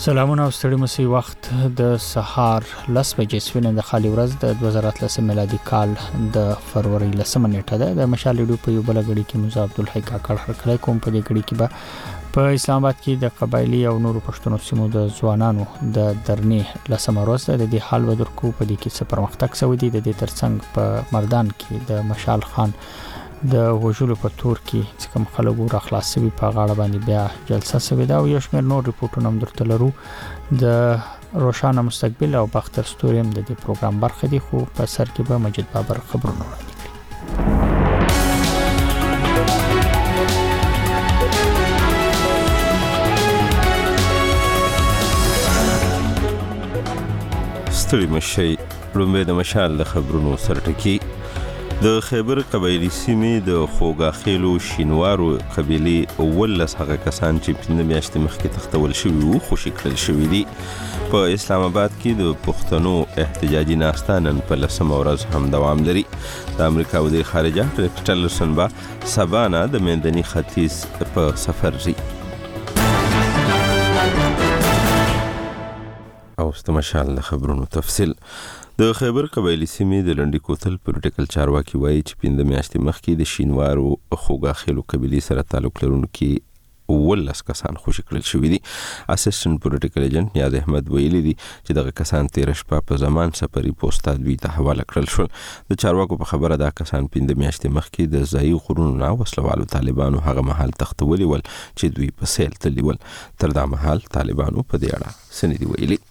سلامونه او ستړي مسي وخت د سهار 10 بجې سوینه د خالي ورځ د 2013 میلادي کال د فروری 10 نیټه ده د مشال ریډیو په یو بل غړي کې موسی عبدالحی کاکړ هرکلی کوم په دې غړي کې به په اسلام آباد کې د قبایلی او نورو پښتنو سیمو د ځوانانو د درنې 10 ورځ د دې حال ودرکو په دې کې څه پرمختګ شوی دی د دې ترڅنګ په مردان کې د مشال خان د وجلو په تور کې کوم خلکو را خلاصوي په غاړه باندې بیا جلسه شوې ده او یو شمېر نور ریپورتونه هم درته لرو د روشانه مستقبل او باختر ستوریم د دې پروګرام برخه دي خو په سر کې به مجید بابر خبرونه وړاندې کړي. ستړي مشي لومبه د مشال د خبرونو سرټکی د خیبر قبایلی سیمې د خوګاخیلو شینوارو قبیلې ولس هغه کسان چې په میاشتې مخکې تختول شوي وو خوشي کړل شوي دي. په اسلام آباد کې د پښتنو احتجاجي ناسته نن په 10 ورځ هم دوام لري. د امریکا وزیر خارجه ریکس ټیلرسن به سبا نه د منځني ختیځ په سفر ځي. او ستمشال د خبرونو تفصیل د خیبر قبایلی سیمې د لنډی کوتل پولیټیکل چارواکي وایي چې 5 میاشتې مخکې د شینوارو خوګاخیلو قبیلې سره تعلق لرونکي ولس کسان خوشي کړل شوي دي. اسسټنټ پولیټیکل ایجنټ نیاز احمد ویلي دي چې دغه کسان 13 شپه په زمان سفري پوسټ دوی ته حواله کړل شول. د چارواکو په خبره دا کسان 5 میاشتې مخکې د ځایي غرونو نه وسلوالو طالبانو هغه محل تختولي ول چې دوی په سیل تللی ول. تر دا محل طالبانو په دې اړه سندې ویلي.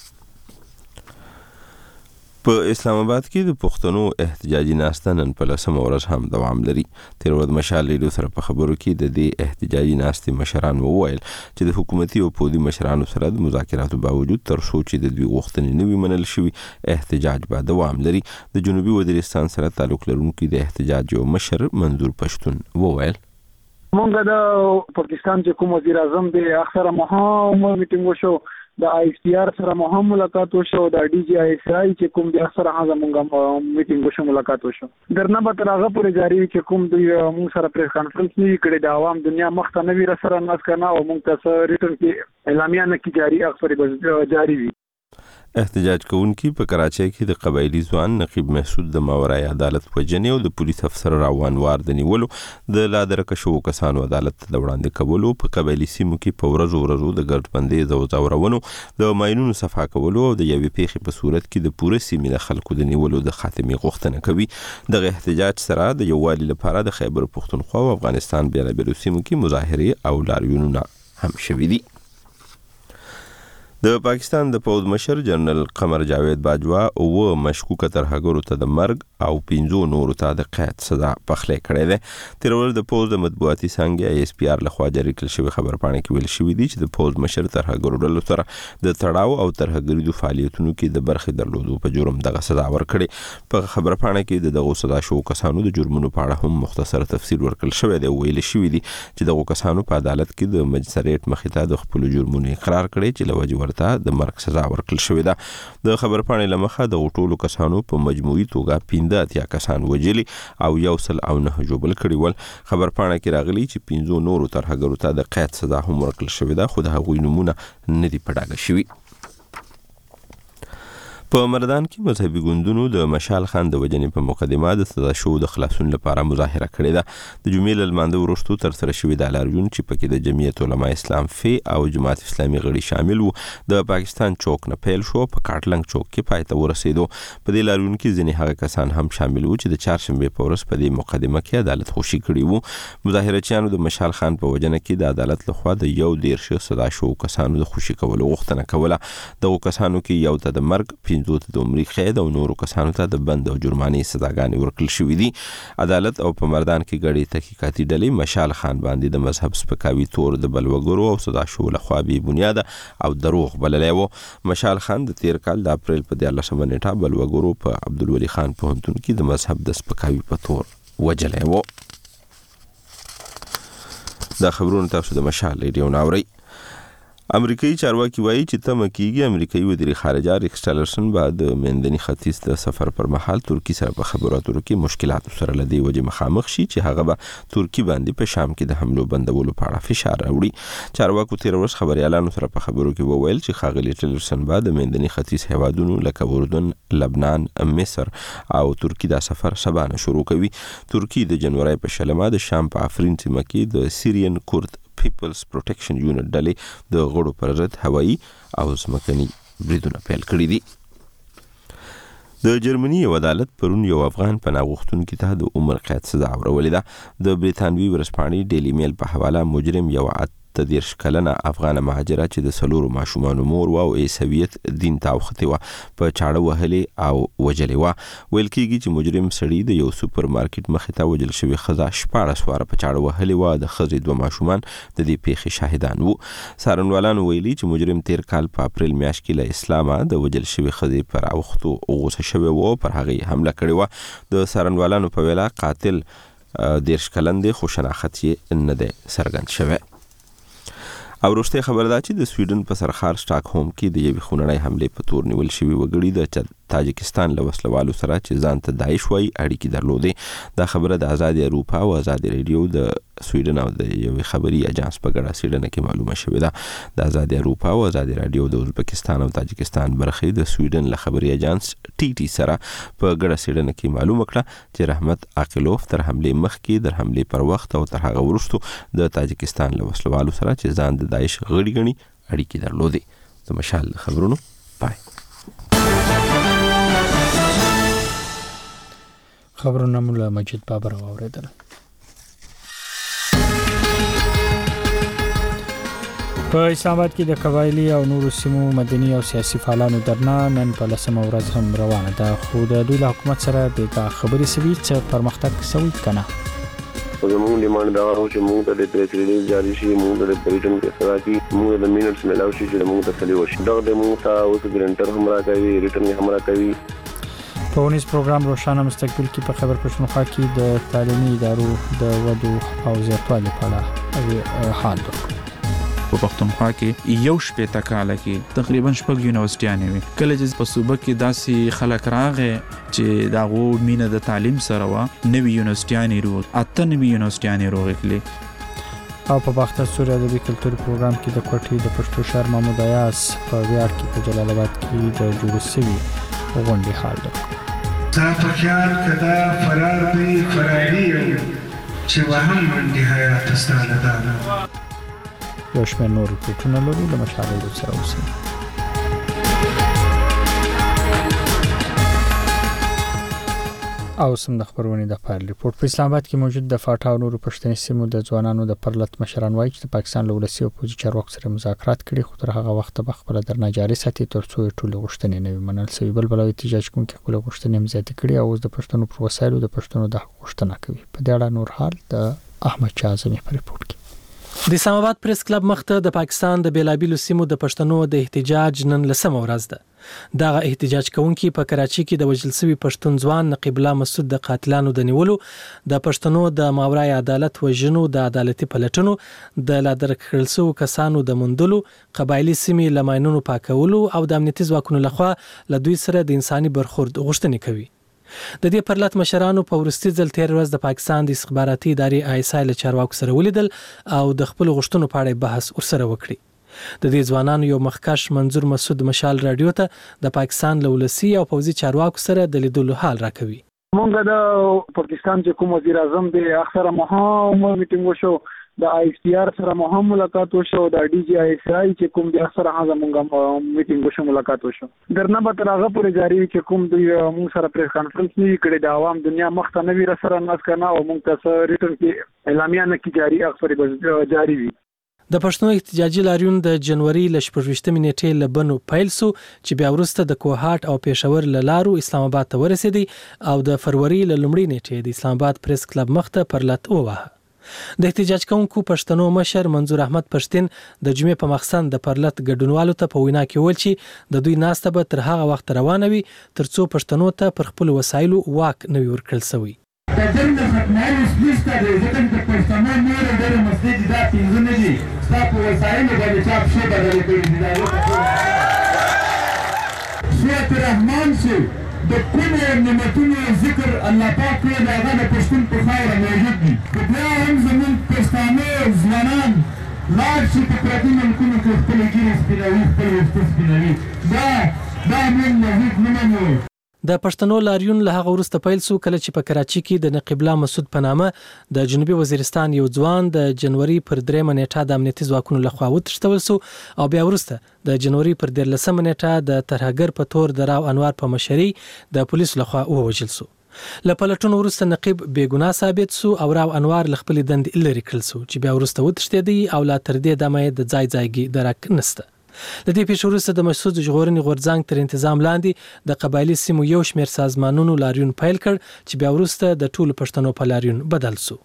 په اسلام آباد کې د پښتنو احتجاجي ناسته نن په 10 ورځ هم دوام لري. تیر ورځ مشال ریډیو سره په خبرو کې د دې احتجاجي ناستې مشران وویل چې د حکومتي او پولیسو مشرانو سره د مذاکراتو باوجود تر څو چې د دوی غوښتنې نه وي منل شوي احتجاج به دوام لري. د جنوبي وزیرستان سره تعلق لرونکي د احتجاج یو مشر منظور پښتون وویل مونږ د پاکستان چې کوم وزیر اعظم دی اکثره مهم میټینګ وشو د آی اس پی آر سره مهم ملاقات وشو د ډي جی آی اس آی چې کوم د اکثره هغه مونږه میټینګ وشو ملاقات وشو درنه به تر هغه پورې جاری چې کوم د مونږ سره پریس کانفرنس نه کړي د عوام دنیا مخته نه وی سره ناس کنه او مونږ تاسو ریټن کې اعلامیه نه کی جاری اکثر جاری وي. احتجاج کوونکي په کراچۍ کې د قبایلی ځوان نقیب محسود د ماورای عدالت وجنې او د پولیس افسر راوانوار د نیولو د لادرکه شو کسانو عدالت ته وړاندې کولو په قبایلی سیمو کې په ورځو د ګردبندۍ زورونو د ماینونو صفا کولو او د یوې پیښې په صورت کې د پوره سیمې د خلکو د نیولو د خاتمي غوښتنه کوي. دغه احتجاج سره د یووالي لپاره د خیبر پښتونخوا او افغانستان بیلابیلو سیمو کې مظاهرې او لاریونونه هم شوي دي. د پاکستان د پوز مشر جنرال قمر جاوید باجوا او مشکوک ترهګرو ته د مرګ او 5 نورو ته د قید سزا پخلی کړې ده. تیر ورځ د پوز د مطبوعاتي څنګه آی اس پی آر لخوا جاری کړل شوی خبرپاڼه کې ویل شوی دی چې د پوز مشر ترهګرو ډلو سره د تړاو او ترهګریدو فعالیتونو کې د برخې درلودو په جرم دغه سزا ورکړي. په خبرپاڼه کې دغه سزا شو کسانو د جرمونو په اړه هم مختصر تفصیل ورکړل شوی دی. ویل شوی دی چې دغه کسانو په عدالت کې د مجسریت مخې ته د خپل جرمونو اقرار کړي چې لوجه ورته د مرګ سزا ورکړل شوې ده. د خبرپاڼې لمخه د ټولو کسانو په مجموعي توګه 15 کسان وجلي او 109 جوبل کړي ول. خبرپاڼه کې راغلي چې 15 نورو ترهګرو ته د قید سزا هم ورکړل شوې ده خو د هغوی نمونه نه دي په ډاګه شوي. په مردان کې مذهبي ګوندونو د مشال خان د وجنې په مقدمه د سزا شو د خلاصون لپاره مظاهره کړې ده. د جمعې له لمانځه وروسته تر سره شوی د لاریون چې پکې د جمعیت علماء اسلام فی او جماعت اسلامي غړي شامل وو د پاکستان چوک نه پیل شو په کاټلنګ چوک کې پای ته ورسېدو. په دې لاریون کې ځینې هغه کسان هم شامل وو چې د چهارشنبه په ورځ په دې مقدمه کې عدالت خوشي کړي وو. مظاهرچیانو د مشال خان په وجنه کې د عدالت لخوا د 11 سزا شو کسانو د خوشي کولو غوښتنه کوله. دغه کسانو کې یو ته د مرګ 15 ته د عمر قید او نورو کسانو ته د بند او جرمانې سزاګانې ورکړل شوې دي. عدالت او په مردان کې غړي تحقیقاتي ډلې مشال خان باندې د مذهب سپکاوي تور د بلوګرو او سزا شو لخوا بې بنیاده او دروغ بللی وو. مشال خان د تیر کال د اپریل په 13 نیټه بلوګرو په عبدالولي خان پوهنتون کې د مذهب د سپکاوي په تور وجلی وو. دا خبرونه تاسو د مشال ریډیو ناوري. امریکایي چارواکي وایي چې تمه کېږي امریکایي وزیر خارجه ریکس ټیلرسن به د منځني ختیځ د سفر پر مهال ترکیه سره په خبرو اترو کې مشکلات سره لدی وجه مخامخ شي چې هغه به ترکیه باندې په شام کې د حملو بندولو په اړه فشار راوړي. چارواکو تیر ورځ خبريالانو سره په خبرو کې وویل چې ښاغلي ټیلرسن به د منځني ختیځ هیوادونو لکه اردن، لبنان، مصر او ترکیه د سفر سبانه شروع کوي. ترکیه د جنوري په شلمه د شام په افرین سیمه کې د سیریان کورد پیپلز پروټیکشن یونټ ډلې د غړو پر ضد هوایي او ځمکني بریدونه پیل کړي دي. د جرمني یو عدالت پرون یو افغان پناه غوښتونکي ته د عمر قید سزا ورولې ده. د بریتانوي ورځپاڼې ډیلی میل په حواله مجرم یو 18 کلنه افغان مهاجره چې د 4 ماشومانو مور او عیسویت دین ته اوختې وه په چاړه وهلې او وجلې وه. ویل کېږي چې مجرم سړي د یو سوپر مارکیټ مخې ته وجل شوې ښځه 14 واره په چاړه وهلې وه. د ښځې 2 ماشومان د دې پیښې شاهدان وو. څارنوالانو ویلي چې مجرم تیر کال په اپریل میاشت کې له اسلامه د وجل شوې ښځې پر اوختو غوسه شوی و، پر هغې حمله کړې وه. د څارنوالانو په وینا قاتل 10 کلن دی خو شناخت یې نه دی څرګند شوی. او وروسته خبر ده چې د سویډن په سرخار سټاکهولم کې د یوې خونړۍ حملې په تور نیول شوي وګړي د تاجکستان له وسلوالو سره چې ځان ته داعش وایي اړیکې درلودې. دا خبره د آزادي اروپا او آزادي ریډیو د سویډن او د یوې خبري اجانس په ګډه څېړنه کې معلومه شوې ده. د آزادي اروپا او آزادي رادیو د ازبکستان او تاجکستان برخې د سویډن له خبري اجانس ټي سره په ګډه څېړنه کې معلومه کړه چې رحمت عاقلوف تر حملې مخکې، در حملې پر وخت او تر هغه وروسته د تاجکستان له وسلوالو سره چې ځان د داعش غړي ګڼي اړیکې درلودې. د مشال خبرونو پای. خبرونه مولا مجید بابر واوریدل. په اسلام آباد کې د قبایلی او نورو سیمو مدني او سیاسي فعالانو درنا نن په 10 ورځ هم روانه ده، خو د دوی له حکومت سره بیګا خبرې سوي چې پرمختګ سوي کنه. زموږ ډیمانډ دا و چې موږ ته د پریس جاری شي، موږ د بریټن کې سره کې موږ د مینټس ملاو شي چې موږ ته سلی وشي. دا د موږ ته اوس ګرانټر هم راکوي، ریټرن هم راکوي. په ونیز پروګرام روشانه مستقبل کې په خبر پښتونخوا کې د تعلیمي ادارو د ودو او زیاتوالي په اړه حال ورکړو. په پښتونخوا کې یو شپږ کاله کې تقریبا 6 یونیورسيټیانې وي. کله چې په صوبه کې داسې خلک راغې چې داغو مینه د تعلیم سره و، نوې یونیورسيټیانې ورو 8 نوې یونیورسيټیانې روغلې. او په باختر سوري ادبي کلتوري پروګرام کې د کوټې د پښتو شاعر محمود ایاس په ویاړ کې په جلال آباد کې د جوړ شوي غونډې حال ورکړو. په خیال کدا فرار دی فراری چې وهم منډي حیات ستاله ده. یو شمېر نور ریپورټونه لرو، له مشاهدو سره اوسئ. او سم د خبرونې د پایل ریپورت. په اسلام آباد کې موجود د فاټا او نورو پښتني سیمو د ځوانانو د پرلط مشران وایي چې د پاکستان له ولسي او پوځي چارواکو سره مذاکرات کړي، خو تر هغه وخت به خپله درنه جاري ساتي ترڅو ټولې غوښتنې نه وي منل سوي. بل احتجاج کوونکي خپل غوښتنې هم زیاتې کړي او اوس د پښتنو پر وسایلو د پښتنو د غوښتنه کوي. په دې اړه نور حال د احمد شاه اعظمي په ریپورت کې. د اسلام آباد پریس کلب مخته د پاکستان د بیلابیلو سیمو د پښتنو د احتجاج نن 10 ورځ ده. دغه احتجاج کوونکي په کراچي کې د وژل شوي پښتون ځوان نقیب الله مسعود د قاتلانو د نیولو، د پښتنو د ماورای عدالت وژنو، د عدالتي پلټنو، د لادرک کړل شوو کسانو د موندلو، قبایلی سیمې له ماینونو پاکولو او د امنیتي ځواکونو لخوا له دوی سره د انساني برخورد غوښتنې کوي. د دې پرلط مشرانو په ورستي ځل تیر ورځ د پاکستان د استخباراتي ادارې آی له چارواکو سره ولیدل او د خپل غوښتنو په اړه بحث ورسره وکړي. د دې ځوانانو یو مخکش منظور مسعود مشال رادیو ته د پاکستان له ولسي او پوځي چارواکو سره د لیدلو حال راکوي. مونږ د پاکستان چې کوم وزیر اعظم د اخر مهم میټینګ وشو، د آی سره مهم ملاقات وشو، د ډي جی آی چې کوم د اخر هغه مونږ میټینګ وشو ملاقات وشو. درنه به تر هغه پورې جاری چې کوم د مونږ سره پریس کانفرنس نه کړي د عوام دنیا مخته نوی را سره ناس کنه او مونږ تاسو ریټرن کې اعلامیه نه کی جاری اخر جاری وي. د پښتنو احتجاجي لاریون د جنوري ل 14 نیټې له بنو پیل سو چې بیا وروسته د کوهاټ او پېښور له لارو اسلام آباد ته ورسېدي او د فروری له لومړۍ نیټې د اسلام آباد پریس کلب مخته پرلط ووهه. د احتجاج کوونکو پښتنو مشر منظور احمد پښتين د جمعې په مخسن د پرلط ګډونوالو ته په وینا کې ویل چې د دوی ناسته به تر هغه وخت روانه وي ترڅو پښتنو ته پر خپل وسایلو واک نه ورکړل شوی. د دې نه ختمه سپیشته د ځکه د پښتنو نور د مسجد چې دا پنځه نه دي ستا په وسایلو باندې چا پښې بدلې کړي دي دا سورت رحمان شو د کومو نعمتونو ذکر الله پاک کړی د هغه د پښتون په خاوره موجود دي خو بیا هم زموږ پښتانه ځوانان لاړ شي په پردي ملکونو کې خپلې ږیرې سپینوي خپل ویښته سپینوي دا موږ نظیف نه منو. د پښتنو لاریون له هغه وروسته پیل شو کله چې په کراچي کې د نقیب الله مسعود په نامه د جنوبي وزیرستان یو ځوان د جنوري پر 3 نیټه د امنیتي ځواکونو لخوا وتښتول شو او بیا وروسته د جنوري پر 13 نیټه د ترهګر په تور د راو انوار په مشرۍ د پولیسو لخوا ووژل شو. له پلټونو وروسته نقیب بېګناه ثابت شو او راو انوار له خپلې دندې لرې کړل شو چې بیا وروسته وتښتېدی او لا تر دې دمه د ځایګي درک نشته. د دې پیښې وروسته د مسعود ژغورنې غورځنګ تر انتظام لاندې د قبایلي سیمو یو شمېر سازمانونو لاریون پیل کړ چې بیا وروسته د ټولو پښتنو په لاریون بدل شو.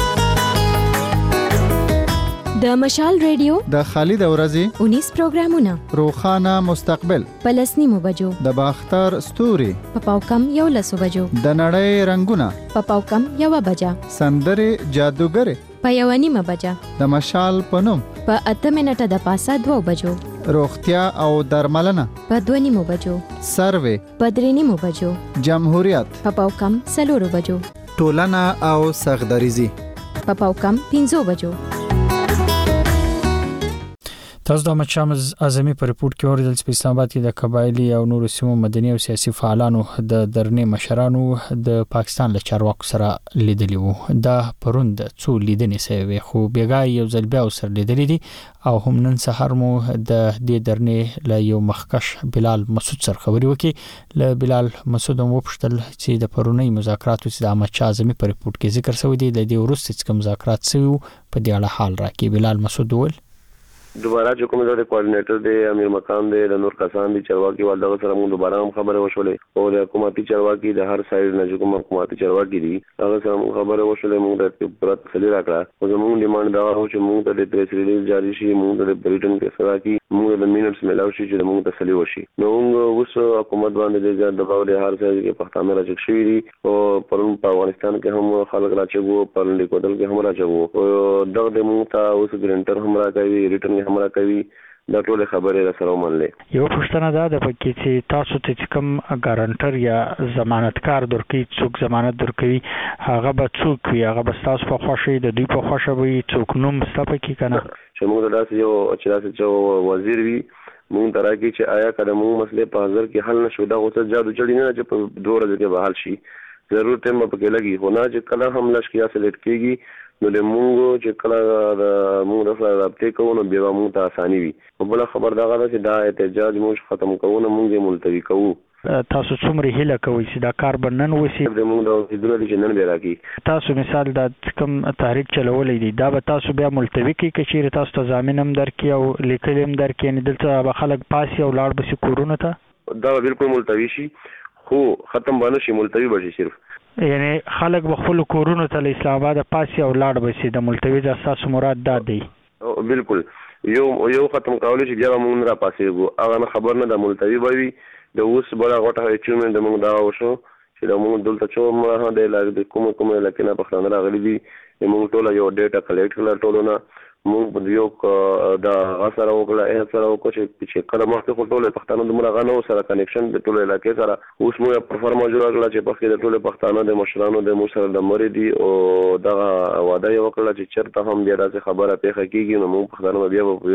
د مشال ریډیو د خالد ورځي 19 پروګرامونه روخانه مستقبل پلسنیمو بجو د باختر ستوري په پاوکم یو لسو بجو د نړۍ رنگونه په پاوکم یو بجا سندره جادوګر په یو نیمه بجا د مشال پنوم په 8 منټه د پاسه 2 بجو روغتیا او درملنه په 2 نیمو بجو سروې په 3 نیمو بجو جمهوریت په پاوکم 4 بجو ټولنه او سغدریزي په پاوکم 5 بجو. تاسو د احمد شاه اعظمي په ریپورت کې اوریدل چې په اسلام آباد کې د قبایلی او نورو سیمو مدني او سیاسي فعالانو د درنې مشرانو د پاکستان له چارواکو سره لیدلی وو. دا پروند څو لیدنې سوي خو بیګای یو ځل بیا سره لیدلی دي او هم نن سحر مو د دې درنې له یو مخکش بلال مسعود سره خبري وکي. له بلال مسعود هم وپوښتل چې د پرونی مذاکراتو چې د احمد شاه اعظمي په ریپورت کې ذکر شوی دی د دې وروسته چې مذاکرات شوي په دې اړه حال راکړي. بلال مسعود وویل دوباره چې کوم د کوارډینیټر دی امیر مکان دی د نور کسان دي چرواکي والدغه سره موږ دوباره هم خبره وشولې او د حکومتي چرواکي د هر سایډ نه چې کوم حکومتي چرواکي دي هغه سره خبره وشولې موږ د پرات خلی راکړه او زموږ ډیماند دا و چې موږ د پریس ریلیز جاری شي موږ د بریټن کې سره کی موږ د مینټس ملاو شي چې موږ تسلی وشي نو موږ اوس حکومت باندې د دباو د هر ځای کې پښتانه راځي شي دي او پرون په افغانستان کې هم خلک راځي پرون لیکودل کې هم راځي او دغه موږ ته اوس ګرانټر هم راځي ریټن همرا کوي دا ټول خبره را سره ومنلې. یو پښتنه دا د پکې چې تاسو ته کوم ګارانټر یا ضمانتکار درکې څوک ضمانت درکوي هغه به څوک وي هغه به تاسو په خوښي د دوی په خوښه وي څوک نوم ستاسو کې کنه چې موږ داسې یو چې وزیر وي موږ تراکي چې آیا کله موږ مسله په حاضر کې حل نشو دا اوس جادو چړي نه چې په 2 ورځې کې به حل شي ضرور ټیم په کې لګي خو نه چې کله هم لشکیا سلیکټ کیږي نو د موږ چې کله موږ سره رابطه کوو نو بیا موږ ته اساني وي په بل خبر دا غواړي چې دا احتجاج موږ ختم کوو نو موږ ملتوي کوو. تاسو څومره هیله کوئ چې دا کار بنن وسی د موږ د ادارې چې نن به راکی تاسو مثال د کوم تحریک چلولې دي دا به تاسو بیا ملتوي کې کچیر تاسو ته ضامن هم درکې او لیکل هم درکې نه دلته به خلک پاسي او لاړ بسی کورونه ته دا بالکل ملتوي شي خو ختم باندې شي ملتوي بشي صرف یعنی خلک به خپل کورونو ته اسلام آباد پاسي او لاړ بسی د ملتوي د اساس مراد دا دی. بالکل یو ختم کول شي بیا موږ را پاسېږو هغه خبر نه د ملتوي وي د اوس بڑا غټه اچیومنت د موږ دا وشو چې د موږ دلته چې موږ د لاګ د کوم لکه نه پښتانه راغلي دي موږ ټول یو ډیټا کلیکټ کړل ټولونه موږ په یو دا غسر او کله سره او چې کله مخکې ټول پښتانه د مرغانو سره کنیکشن د ټول علاقې سره اوس موږ پرفارما جوړ کړل چې په کې د ټول پښتانه د مشرانو د مشر د مریدي او دا وعده یو کړل چې چرته هم بیا راځي خبره پیښه کیږي نو موږ پښتانه بیا په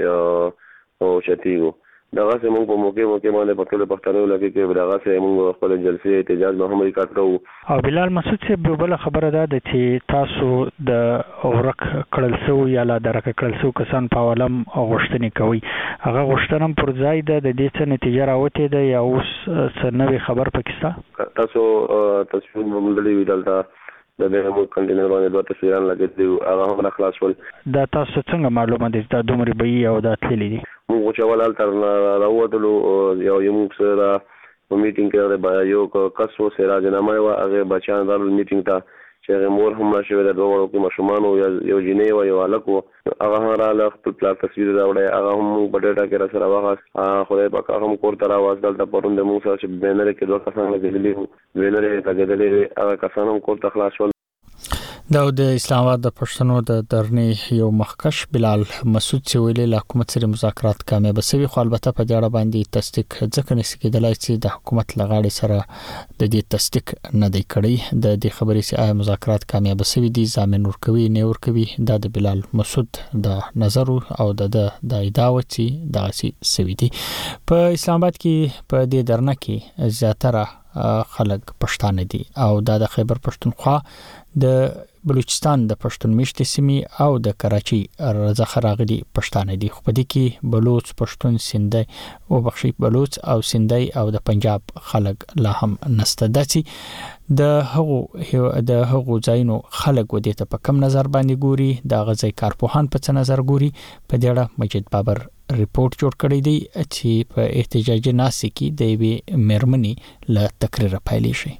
او چتیګو دغه موږ په موقع باندې په ټول پښتنو لګي کې دغه موږ خپل جلسې احتجاج به هم وکړو. او بلال مسعود صاحب بل خبره ده چې تاسو د اورک کړل سو یا لا درک کړل سو کسان په عالم غوښتنې کوي هغه غوښتنه پر ځای ده د دې څه نتیجه راوته ده یا اوس څه نوې خبر پکستا تاسو تصویر موندلې ویدلته د دې مو کنټینر باندې دوه تصویران لګېدل هغه هم خلاص ول دا تاسو څنګه معلومه دي دا دومره به او دا تللی دي موږ چې ولال تر راوتلو یو سره میټینګ کې یو کسو سره جنامه او هغه بچان دارو میټینګ ته چې مور هم شوی د دوه ورو کې مشومان او یو جنې او یو الکو هغه رااله خپل پلا تصویر راوړی هغه هم په ډیټا کې را سره واغ خدای پاک هم کور تر आवाज دلته پروند موږ سره چې بینر کې دوه کسان لګېدلې بینر یې لګېدلې هغه کسان هم کور ته خلاص ول. د اسلام آباد د پښتنو د درنې یو مخکش بلال مسعود چې ویلي له حکومت سره مذاکرات کامیاب شوي، خو البته په دې اړه باندې تصدیق ځکه نشي کېدلای چې د حکومت لغاړي سره د دې تصدیق نه دی کړی. د دې خبرې چې مذاکرات کامیاب شوي دي ضامن ورکوي نه ورکوي د بلال مسعود د نظر او د ادعا وچی دغه سوي دي. په اسلام آباد کې په دې درنه کې زیاتره خلک پښتانه دي او د خیبر پښتونخوا د بلوچستان د پښتون میشتې سیمې او د کراچي رضاخ راغلي پښتانه دي. خو په دې کې بلوچ، پښتون، سندي او بخشي بلوچ او سندي او د پنجاب خلک لا هم نسته. داسي د هغو ځایونو خلک ودې ته په کم نظر باندې ګوري، د غزي کارپوهان په څه نظر ګوري. په دې اړه مجید بابر ریپورت جوړ کړی دی چې په احتجاجي ناسي کې د وی مرمنې له تقریر پایلی شي.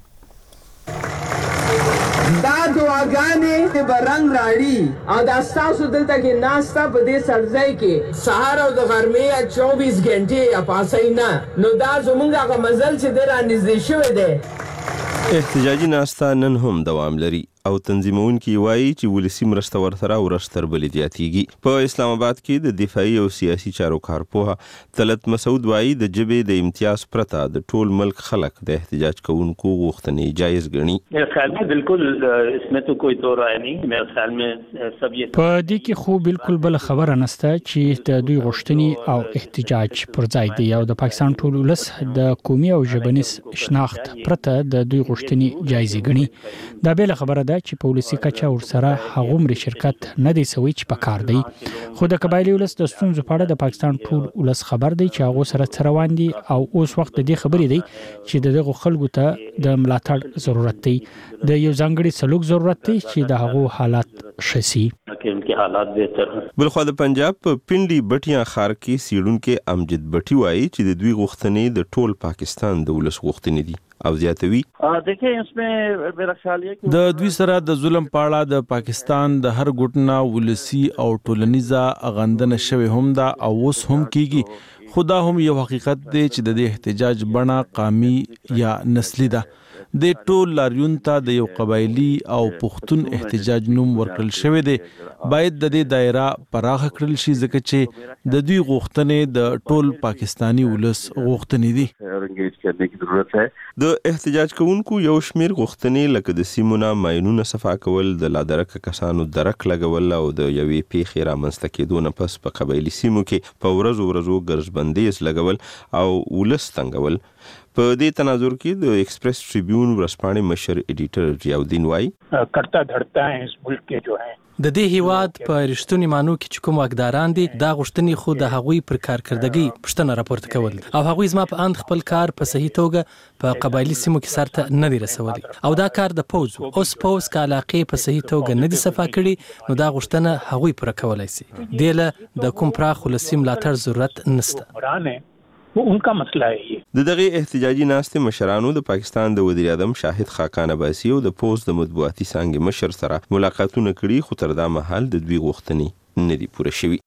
دا دعاګانې د برنګ راړي او دا تاسو دلته کې ناستا په دې سرځای کې سهار او د غرمې 24 غنټې یا پاسای نه، نو دا زمونږ هغه مزل چې د رانږدې شوی دی. احتجاجي ناستا نن هم دوام لري او تنظیمونکي وایي چې ولسی مرسته ورسره ورشتر بل دیاتیږي. په اسلام آباد کې د دفاعي او سیاسي چارو کارپوه طلعت مسعود وایي د جبهې د امتیاز پرته د ټول ملک خلک د احتجاج کوونکو غوښتنې جایز ګڼي. मेरे ख्याल में बिल्कुल इसमें तो कोई दो राय नहीं. मेरे ख्याल में सब ये په دې کې خو بالکل بل خبره نشته چې د دوی غوښتنې او احتجاج پر ځای دی او د پاکستان ټول ولس د قومي او ژبنیز شناخت پرته د دوی غوښتنې جایز ګڼي. دا بل خبره ده چې پولیسي کچا ورسره هغومره شرکت نه دی سوي چې پکار دی. خو د قبایلی ولس د ستونزو په اړه د پاکستان ټول ولس خبر دی چې هغه سره روان دي او اوس وخت د دې خبرې دی چې دغه خلکو ته د ملاتړ ضرورت دی، د یو ځانګړي سلوک ضرورت دی چې د هغو حالات شسي. بلخو د پنجاب په پنډي بټیا خار کې سیړونکو امجد بټي وایي چې د دوی غوښتنې د ټول پاکستان د ولس غوښتنې دي او زیاتوي. د دوی سره د ظلم پاړه د پاکستان د هر ګټنا ولسی او ټولنیزه غندنه شوی هم دا او اوس هم کیږي. خدا هم یو حقیقت دی چې د احتجاج بڼه قومي یا نسلی ده. د ټول لاریون ته د یو قبایلی او پښتون احتجاج نوم ورکړل شوی دی. باید د دې دایره پراخه کړل شي ځکه چې د دوی غوښتنې د ټول پاکستانی ولس غوښتنې دي. د احتجاج کوونکو یو شمیر غوښتنې لکه د سیمونه ماینونه صفا کول، د لادرک کسانو درک لګول او د یوې پیښې رامنځته کېدو نه پس په قبایلی سیمو کې په ورځو ګرځبندیز لګول او ولس تنګول. په دې تناظر کې د ایکسپریس ټریبیون ورځپاڼې مشر ایډیټر ضیاءالدین وایي کرتا دھڑتا ہے اس ملک کے جو ہیں د دې هیواد په رښتونی مانو کې چې کوم واکداران دي دا غوښتنې خو د هغوی پر کارکردګۍ پښتنه راپورته کول او هغوی زما په اند خپل کار په صحیح توګه په قبایلی سیمو کې سرته نه دی رسولي او دا کار د پوز اوس پوز کا علاقې په صحیح توګه نه دي صفا کړي، نو دا غوښتنه هغوی پر کولای شي. دله د کوم پراخ ولسی ملاتړ ضرورت نشته. उनका मसला है ये. د دغه احتجاجي ناستې مشرانو د پاکستان د وزیر اعظم شاهد خاقان عباسی او د پوز د مطبوعاتي څانګې مشر سره ملاقاتونه کړي، خو تر دا مهال د دوی غوښتنې نه دي پوره شوي.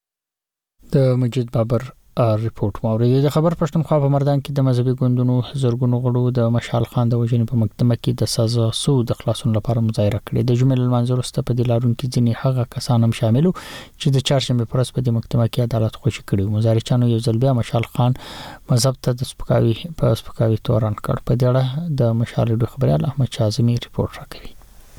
د مجید بابر ریپورت مورید. د خبر پښتونخوا په مردان کې د مذهبي ګوندونو زرګونو غړو د مشال خان د وژنې په محکمه کې د سزا سو د خلاصون لپاره مظاهره کړې. د جمعې لمانځه وروسته په دې لارون کې ځینې هغه کسان هم شامل وو چې د چهارشنبه پر ورځ په دې محکمه کې عدالت خوشي کړي. مظاهرچیانو یو ځل بیا مشال خان مذهب ته د سپکاوي تورن کړ. په دې اړه د مشال ډو خبريال احمد شازمی ریپورت راکوي.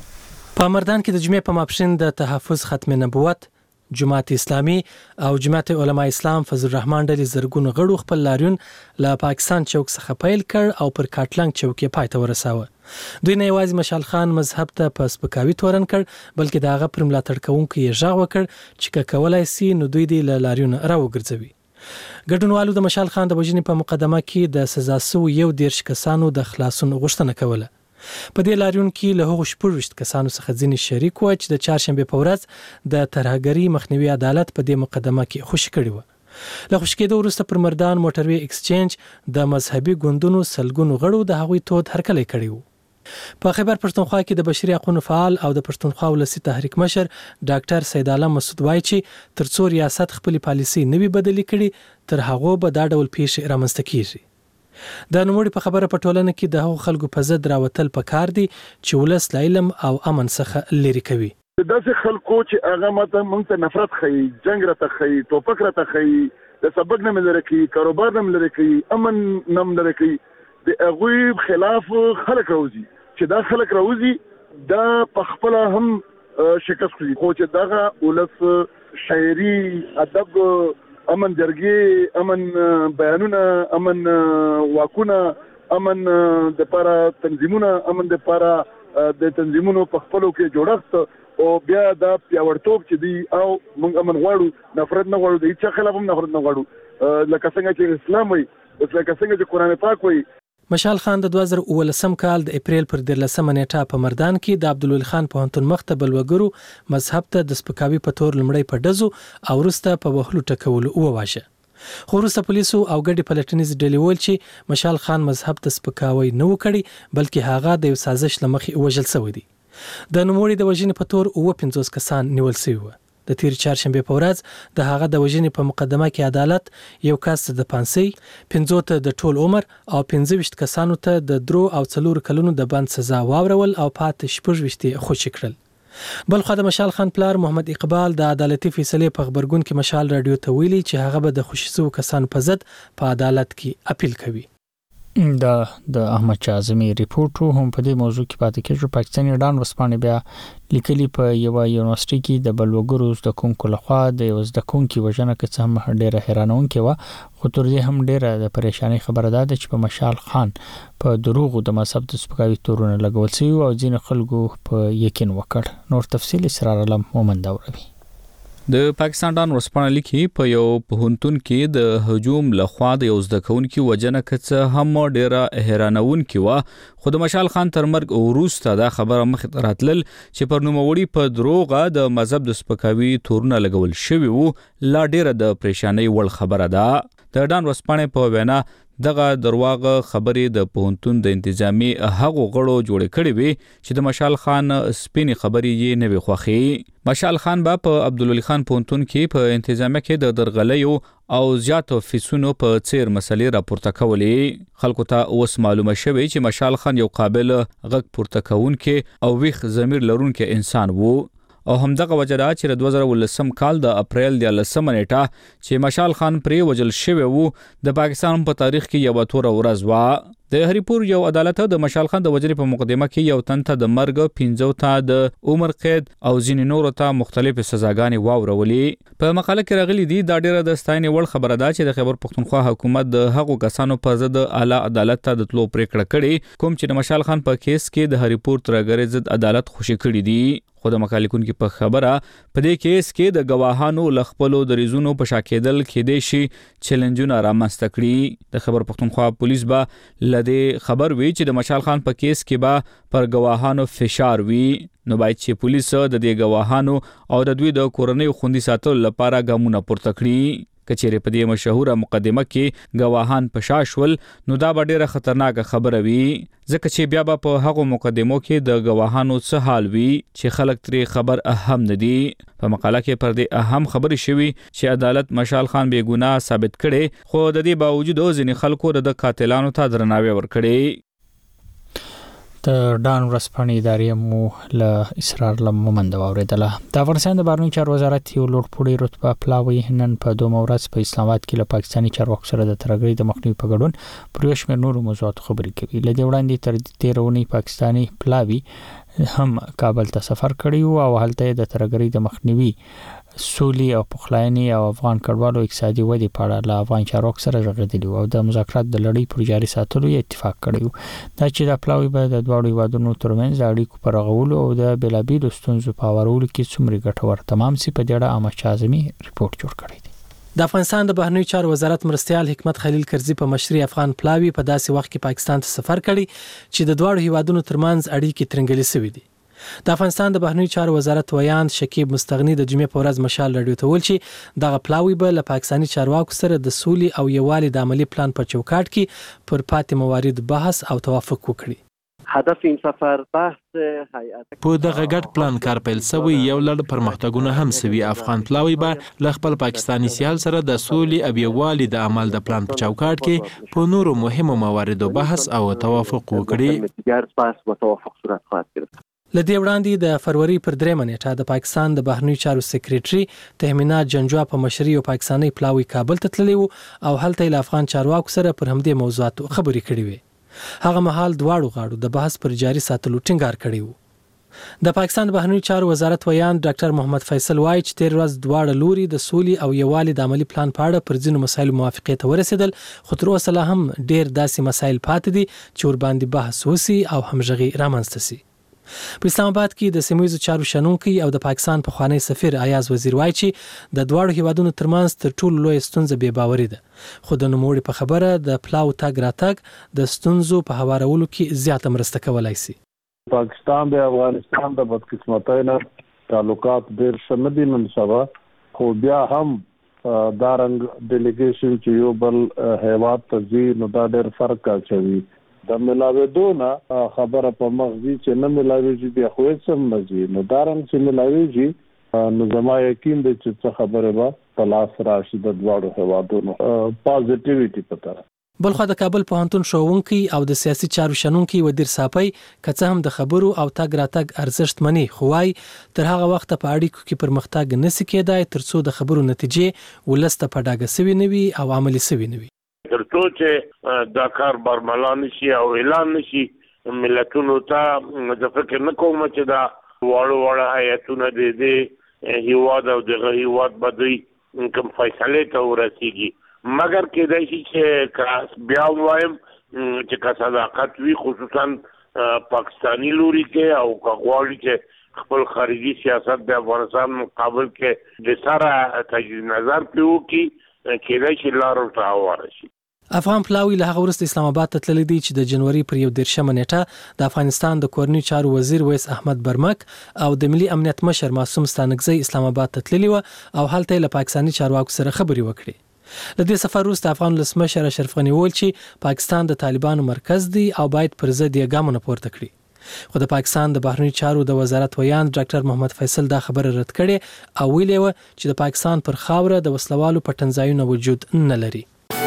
په مردان کې د جمعې په ماپښین د تحفظ ختم نبوت، جماعت اسلامی او جماعت علماء اسلام فضل الرحمن ډلې زرګون غړو خپل لاریون له پاکستان چوک څخه پیل کړ او پر کاټلنګ چوک یې پای ته ورساوه. دوی نه یوازې مشال خان مذهب ته په سپکاوي تورن کړ بلکې د هغه پر ملاتړ کوونکو یې غږ وکړ چې کولای سي نو دوی دې له لاریون راوګرځوي. ګډونوالو د مشال خان د وژنې په مقدمه کې د سزا سو 11 کسانو د خلاصون غوښتنه کوله. په دې لاریون کې له هغو 14 کسانو څخه ځینې شریک و چې د چهارشنبه په ورځ د ترهګری مخنیوي عدالت په دې مقدمه کې خوشی کړی و. له خوشی کېدو وروسته پر مردان موټروي ایکسچینج د مذهبي ګوندونو سلګونو غړو د هغوی تود هرکلی کړی و. په خیبر پښتونخوا کې د بشري حقوقو فعال او د پښتونخوا ولسی تحریک مشر ډاکټر سید عالم مسعود وایي چې ترڅو ریاست خپل پالیسي نوي بدلی کړي تر هغه به دا ډول پیښې رامنځته کیږي. د نوموړي په خبره په ټولنه کې د هغو خلکو په ضد راوتل پکار دي چې ولس له علم او امن څخه لرې کوي. داسې خلکو چې هغه ماته موږ ته نفرت ښیي، جنګ راته ښیي، ټوپک راته ښیي، د سبق نه لرې کوي، کاروبار نه لرې کوي، امن نه لرې کوي، د هغوی خلاف خلک راوځي چې دا خلک راوځي دا په خپله هم شکست خوري. خو چې دغه ولس شاعري، ادب، امن جرګې، امن بیانونه، امن واکونه، امن د پاره تنظیمونه، امن د پاره د تنظیمونو په خپلو کې جوړښت او بیا دا پیاوړتوب چې دی او موږ امن غواړو، نفرت نه غواړو، د هیڅ خلاف هم نفرت نه غواړو، لکه څنګه چې اسلام وایي، لکه څنګه چې قرآن پاک وایي. مشال خان د 2019 کال د اپریل پر 13 نیټه په مردان کې د عبدالولي خان پوهنتون مخ ته بلوګرو مذهب ته د سپکاوي په تور لمړی په ډزو او وروسته په وهلو ټکولو وواژه. خو وروسته پولیسو او ګډې پلټنیز ډلې ویل چې مشال خان مذهب ته سپکاوی نه وکړي بلکې هغه د یو سازش له مخې وژل شوی دی. د نوموړي د وژنې په تور 50 کسان نیول شوي وو. د تیر چهارشنبه په ورځ د هغه د وژنې په مقدمه کې عدالت یو کس د پانسي 15 ته د ټول عمر او 15 کسانو ته د 3 او 4 کلونو د بند سزا واورول او پاتې 16 خوشي کړل. بل خو د مشال خان پلار محمد اقبال د عدالتي فیصلې په خبرګون کې مشال رادیو ته ویلي چې هغه به د خوشیسو کسانو په ضد په عدالت کې اپیل کوي. د احمد شاه ریپورت هم په دې موضوع کې پاتې کېږي. پاکستاني ډان ورسپانې بیا لیکلي په یو یونیورسيټي کې د بلوګرو زده کوونکو لخوا د یو زده کوونکي وژنه کې هم ډېره حیرانونکې وه. خو تر دې هم ډېره د پریشانی خبره ده چې په مشال خان په دروغو د مذهب د سپکاوي تورونه لګول شوي او ځینې خلکو په یقین وکړ. نور تفصیل اسرار علم مومند اوروي. د پاکستان ډان ورسپانه لیکي په یو پوهنتون کې د هجوم لخوا د یو زده کوونکي وژنه کڅه هم ډېره حیرانونکې وه. خو د مشال خان تر مرګ وروسته دا خبره مخې ته راتلل چې پر نوموړي په دروغه د مذهب د سپکاوي تورونه لګول شوي وو لا ډېره د پریشانۍ وړ خبره ده. د ډان ورسپانه په وینا دغه درواغه خبرې د پوهنتون د انتظامی هغو غړو جوړې کړې وي چې د مشال خان سپینې خبرې یې نه وي خوښې. مشال خان با په عبدالولي خان پوهنتون کې په انتظامیه کې د درغلیو او زیاتو فیسونو په څیر مسلې راپورته کولې. خلکو ته اوس معلومه شوی چې مشال خان یو قابل غږ پورته کوونکی او ویښ ضمیر لرونکی انسان وو او همدغه وجه ده چې 2019 کال د اپریل د 10 نیټه چې مشال خان پرې وژل شوی وو د پاکستان په تاریخ کې یو توره ورځ وه. د هریپور یو عدالت د مشال خان د وژنې په مقدمه کې یو تن ته د مرګ، 15 ته د عمر قید او ځینې نورو ته مختلف سزاګانې واورولې. په مقاله کې راغلي دي دا ډیره د ستاینې وړ خبره ده چې د خیبر پختونخوا حکومت د هغو کسانو په ضد اعلی عدالت ته د تلو پریکړه کړې کوم چې د مشال خان په کیس کې د هریپور ترګرې ضد عدالت خوشي کړي دي. خو د مخالفین کې په خبره په دې کیس کې د گواهانو لخپلو د ریزونو په شاکېدل کې د شي چیلنجونه رامنځته کړي. د خیبر پختونخوا پولیس به لدې خبر وی چې د مشال خان په کیس کې به پر گواهانو فشار وی نو باید چې پولیس د دې گواهانو او د دوی د کورنۍ خوندي ساتلو لپاره ګامونه پورته کړي. کچېره په دې مشهوره مقدمه کې گواهان پشاشول نو دا ډیره خطرناکه خبره وي ځکه چې بیا به په هغو مقدمو کې د گواهانو څه حال وي چې خلک ترې خبر اهم نه دي. په مقاله کې پر دې اهم خبرې شوي چې عدالت مشال خان بې ګناه ثابت کړي خو د دې باوجود ځینې خلکو د قاتلانو ته درناوی ورکړي. د ډان ورسپانې ادارې مو له اسرار لم مومند اوریدله. د افغانستان د بهرنیو چارو وزارت یو لوړپوړی رتبه پلاوی نن په 2 ورځ په اسلام آباد کې له پاکستاني چارواکو سره د ترګرۍ د مخنیوي په ګډون پر یو شمېر نورو موضوعاتو خبرې کوي. له دې وړاندې تر 13 اونۍ پاکستاني پلاوی هم کابل ته سفر کړی او هلته د ترګرۍ د مخنیوي، سولې او پخلاینې او افغان کډوالو اقتصادي ودې په اړه له افغان چارواکو سره غږېدلی او د مذاکرات د لړۍ پر جاري ساتلو یې اتفاق کړی و. دا چې د پلاوی به د دواړو هیوادونو ترمنځ د اړیکو په رغولو او د بېلابېلو ستونزو په هوارولو کې څومره ګټور تمام سي په دې اړه احمد شاه اعظمي ریپورت جوړ کړی دی. د افغانستان د بهرنیو چارو وزارت مرستیال حکمت خلیل کرزي په مشري افغان پلاوی په داسې وخت کې پاکستان ته سفر کړی چې د دواړو هیوادونو ترمنځ اړیکې ترنګلې شوې دي. د افغانستان د بهرنیو چارو وزارت ویان شکیب مستغنی د جمعې په ورځ مشال رادیو ته ویل چې دغه پلاوی به له پاکستاني چارواکو سره د سولې او یووالي د عملی پلان په چوکاټ کې پر پاتې موارد بحث او توافق وکړي. هدف این سفر بحث هیئت په دغه ګډ پلان کار پیل شوی یو لړ پرمختګونه هم سوي. افغان پلاوی به له خپل پاکستاني سیال سره د سولې او یووالي د عمل د پلان په چوکاټ کې په نورو مهمو مواردو بحث او توافق وکړي. لدې وړاندې د فروری پر 3 نیټه د پاکستان د بهرنیو چارو سکریټري تهمینات جنجوا په مشري او پاکستاني پلاوی کابل ته تللی وو او هلته له افغان چارواکو سره پر همدې موضوعاتو خبرې کړې وې. هغه مهال دواړو غاړو د بحث پر جاري ساتلو ټینګار کړی وو. د پاکستان بهرنیو چارو وزارت ویان ډاکټر محمد فیصل وایي چې تیر ورځ دواړه لوري د سولې او یووالي د عملی پلان په اړه پر ځینو مسایلو موافقت ورسېدل، خو تر اوسه لا هم ډیر داسې مسایل پاتې دي چې ور باندې بحث وسی او همغږي رامنځته شي. په اسلام آباد کې د سیمایي چارو شنونکي او د پاکستان پخوانی سفیر ایاز وزیر وایي چې د دواړو هیوادونو ترمنځ تر ټولو لوی ستونزه بې باوري ده، خو د نوموړي په خبره د پلاو تګ راتګ د ستونزو په هوارولو کې زیاته مرسته کولای شي. پاکستان د افغانستان د بدقسمتۍ نه تعلقات ډېر ښه نه دي نن سبا، خو بیا هم دا رنګ ډیلیګیشن چې یو بل هیواد ته ځي نو دا ډېر فرق اچوي. د ملاوېدو نه خبره په مغزي چې نه ملاوېږي بیا خو هېڅ هم نه ځي، نو دا رنګ چې ملاوېږي نو زما یقین دی چې څه خبرې به په لاس راشي د دواړو هیوادونو پازیټیویټي په طرف. بلخو د کابل پوهنتون ښوونکي او د سیاسي چارو شنونکي ودیر صافی که څه هم د خبرو او تګ راتګ ارزښت مني، خو وايي تر هغه وخت په اړیکو کې پرمختګ نشي کېدای ترڅو د خبرو نتیجې ولسته په ډاګه سوي نه وي او عملي سوي نه وي. ترڅو چې دا کار برملا نشي او اعلان نشي ملتونو ته زه فکر نه کوم چې دا واړه هیئتونه د هیواد او دغه هیواد باندې کوم فیصله ته ورسیږي، مګر کېدای شي چې بیا وایم چې که صداقت وي خصوصا پاکستانی لوري کې او غواړي چې خپل خارجي سیاست د افغانستان مقابل کې د سره تجدید نظر پیو کې کېدای شي لار ورته هواره شي. افغان پلاوی له هغه وروسته اسلام آباد ته تللی دی چې د جنوري پر 11 نیټه د افغانستان د کورنیو چارو وزیر ویس احمد برمک او د ملي امنیت مشر معصوم ستانکزی اسلام آباد ته تللی و او هلته له پاکستاني چارواکو سره خبرې وکړې. له دې سفر وروسته افغان ولسمشر اشرف غني وویل چې پاکستان د طالبانو مرکز دی او باید پر ضد یې ګامونه پورته کړي، خو د پاکستان د بهرنیو چارو د وزارت ویان ډاکټر محمد فیصل دا خبره رد کړې او ویلي و چې د پاکستان پر خاوره د وسلوالو پټنځایونه وجود نه لري.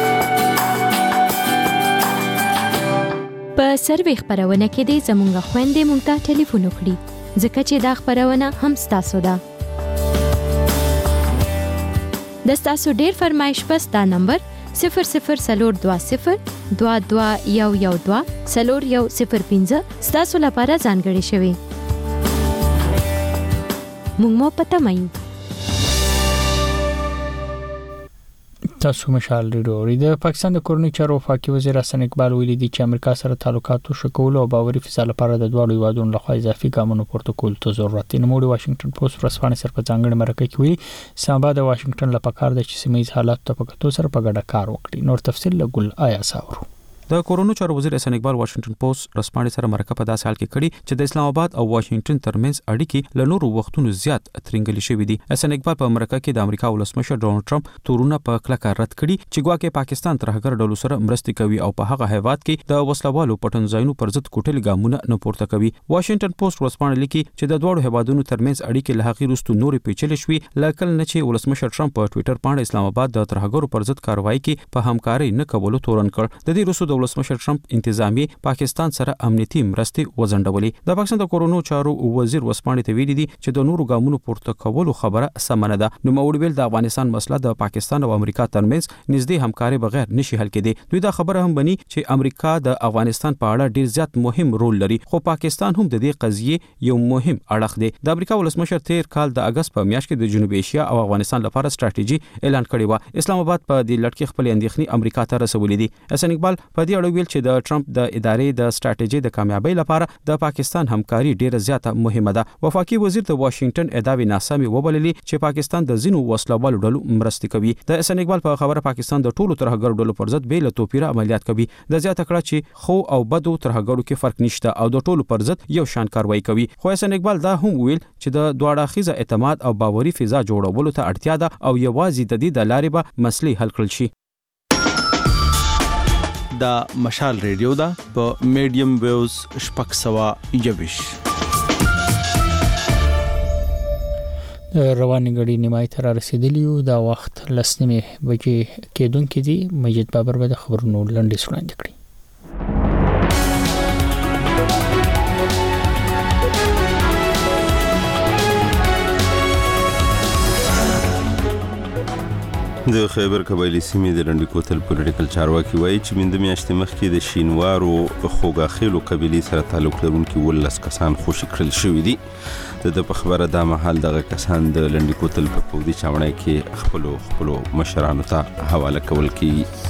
په سروې خبرونه کې د زمونږ خويندې مونږ ته ټلیفون وکړي ځکه چې دا خبرونه هم ستاسو ده. د ستاسو ډیر فرمایش پس دا نمبر 0020 2211 0105 ستاسو لپاره ځانګړی شوی. مونږ مو پته مایو. تاسو مشال ریډو د پاکستان د کورنیو چارو وفاقي وزیر حسن اقبال ویلي دی چې امریکا سره تعلقاتو ښه کولو او باوري فضا لپاره د دواړو هیوادونو لخوا اضافي ګامونو پورته کول ته ضرورت دی. نوموړي واشنگټن پوسټ ورځپاڼې سره په ځانګړي مرکه کې ویلي اسلام آباد او واشنگټن لپاره کار د سیمایي حالات ته په کتو سره په ګډه کار وکړي. نور تفصیل له ګل آیا ساورو. د کورونو چارو وزیر حسن اقبال واشنگټن پوسټ رسپانې سره مرکه په داسې حال کې کړي چې د اسلام آباد او واشنگټن ترمنځ اړیکې له نورو وختونو زیات ترنګلې شوې دي. حسن اقبال په مرکه کې د امریکا ولسمشر ډونالد ټرمپ تورونه په کلکه رد کړي چې ګواکې پاکستان ترهګر ډلو سره مرستې کوي او په هغه هیواد کې د وسلوالو پټنځایونو پر ضد کوټل ګامونه نه پورته کوي. واشنگټن پوسټ رسپانې لیکي چې د دوه هیوادونو ترمنځ اړیکې له هغې وروسته نورې پیچلې شوې لکه نه چې ولسمشر ټرمپ په ټوئیټر باندې اسلام آباد د ترهګرو پر ضد کاروایی کې په همکارۍ نه کولو تورن کړ. د دې وروسته د ولسمشر ټرمپ انتظامی پاکستان سره امنیتي مرستې وزندولې. د پاکستان د کورونو چارو وزیر وسپانې ته ویلي دي چې د نورو ګامونو پورته کولو خبره سم نه ده. نو موري ویل د افغانستان مسله د پاکستان او امریکا ترمنځ نږدې همکاري بغیر نشي حل کېدی. دوی دا خبره هم بني چې امریکا د افغانستان په اړه ډیر زیات مهم رول لري، خو پاکستان هم د دې قضیې یو مهم اړخ دی. د امریکا ولسمشر تیر کال د اگست په میاشت کې د جنوبي اسیا او افغانستان لپاره ستراتیژي اعلان کړی و. اسلام آباد په دې لړ کې خپل اندېښنې امریکا ته رسولې دي. حسن اقبال په دې اړه ویل چې د ټرمپ د ادارې د ستراتیژي د کامیابی لپاره د پاکستان همکاري ډیره زیاته مهمه ده. وفاقي وزیر د واشنگټن ادعاوې ناسمې وبللې چې پاکستان د ځینو وسلوالو ډلو مرستې کوي. د حسن اقبال په خبره پاکستان د ټولو ترهګر ډلو پر ضد بیل توپیره عملیات کوي. د زیاته کړه چې خو او بدو ترهګرو کې فرق نشته او د ټولو پر ضد یو شان کاروایی کوي. خو حسن اقبال دا هم ویل چې د دواړه خیزه اعتماد او باوري فضا جوړولو ته اړتیا ده او یوازې د دې د لارې به مسلې حل کړل شي. دا مشال ریډیو دا په میډیم ویوز شپږ سوه یویش. رواني غړي نیمای تر رسیدلی یو دا وخت لسنیمه بجې کېدونکې دي. مجید بابر به د خبرونو لنډیز وړاندې کړي. د خیبر قبایلی سیمې د رنډي کوتل پولیټیکل چارواکي وایي چې مند میاشتې مخکې د شینوارو خوګاخیلو قبیلې سره تعلق لرونکي 19 کسان خوشي کړل شوي دي. د په خبره دا مهال دغه کسان د رنډي کوتل په پودي چاونای کې خپلو مشرانو ته حواله کول کیږي.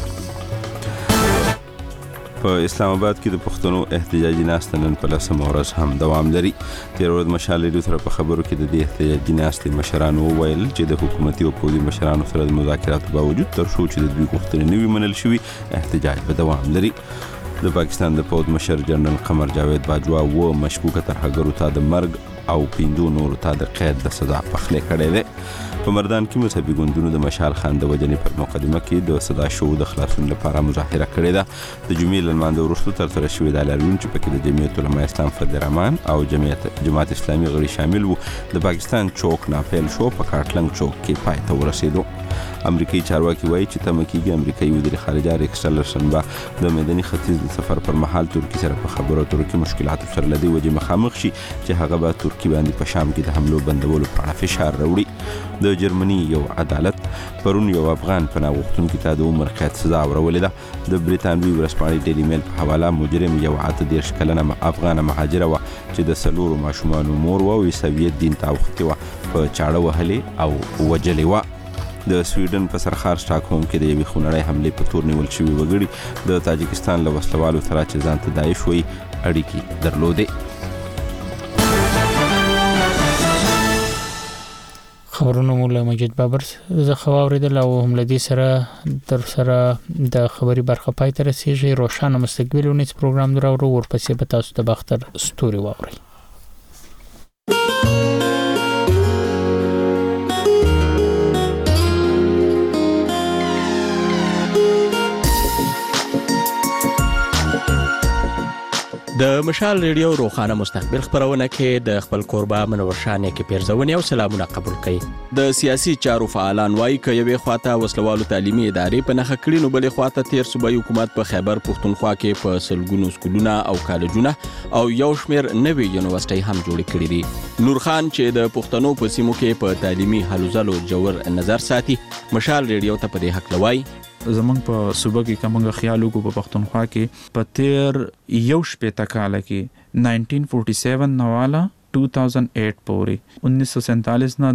په اسلام آباد کې د پښتنو احتجاجي ناستې نن په 10 ورځ هم دوام لري. تیر ورځ مشال ریډیو سره په خبرو کې د دې احتجاجي ناستې مشرانو وویل چې د حکومتي او پوځي مشرانو سره د مذاکراتو باوجود تر څو چې د دوی غوښتنې نه وي منل شوي احتجاج به دوام لري. د پاکستان د پوځ مشر جنرال قمر جاوید باجوا و مشکوکه ترهګرو ته د مرګ او 5 نورو ته د قید د سزا پخلی کړی دی. په مردان کې مذهبي ګوندونو د مشال خان د وجنې پر مقدمه کې د صدا شو د خلاصون لپاره مظاهره کړې ده. د جمعې لمانځه وروسته ترسره شوې د لاریون چې پکې د جمعیت علماء اسلام فضل رحمان او جماعت اسلامي غړي شامل وو د پاکستان چوک ناپیل شو په کارټلنګ چوک کې پای ته ورسېدو. امریکایي چارواکي وایي چې تمه کېږي امریکایي وزیر خارجه ریکس ټیلرسن به د میداني ختیځ د سفر پر مهال ترکیه سره په خبرو اترو کې مشکلاتو سره له دې وجې مخامخ شي چې هغه به ترکیه باندې په شام کې د حملو بندولو په اړه فشار راوړي. د جرمني یو عدالت پرون یو افغان پناه غوښتونکي ته د عمر قید سزا ورولې ده. د بریتانوي ورځپاڼې ډیلی میل په حواله مجرم یو 38 کلنه افغانه مهاجره وه چې د 4 ماشومانو مور وه او عیسویت دین ته اوښتې وه په چاړه وهلې او وجلې وه. د سویډن په سرخار سټاکهولم کې د یوې خونړۍ حملې په تور نیول شوي وګړي د تاجکستان له وسلوالو سره چې ځان ته داعش وایي اړیکې درلودې. خبرونه مو له مجید بابر زخه واوریدل او هم لدی سره در سره د خبري برخه پای ته رسیږي. روشانه مستقبل ونیس پروګرام درو ورپسې به تاسو د باختر ستوري واورئ. د مشال ریډیو روخانه مستقبل خبرونه کې د خپل قربا منور شانې کې پیرزونی او سلامونه قبول کړي. د سیاسي چارو فعالان وایي ک یوې خواته وسلوالو تعلیمي ادارې په نخښه کړي نو بلې خواته تیر صوبایي حکومت په خیبر پښتونخوا کې په سلګونو سکولونه او کالجونه او یو شمیر نوې یونیورسيټي هم جوړ کړي دي. نور خان چې د پښتنو په سیمو کې په تعلیمي هلو ځلو جوړ نظر ساتي مشال ریډیو ته په دې حق لوي. زمونږ په صوبه کې کومه خیال وکړو په پښتونخوا کې په تیر یو شپه تکاله کې 1947 نواله 2008 پورې 1947 نه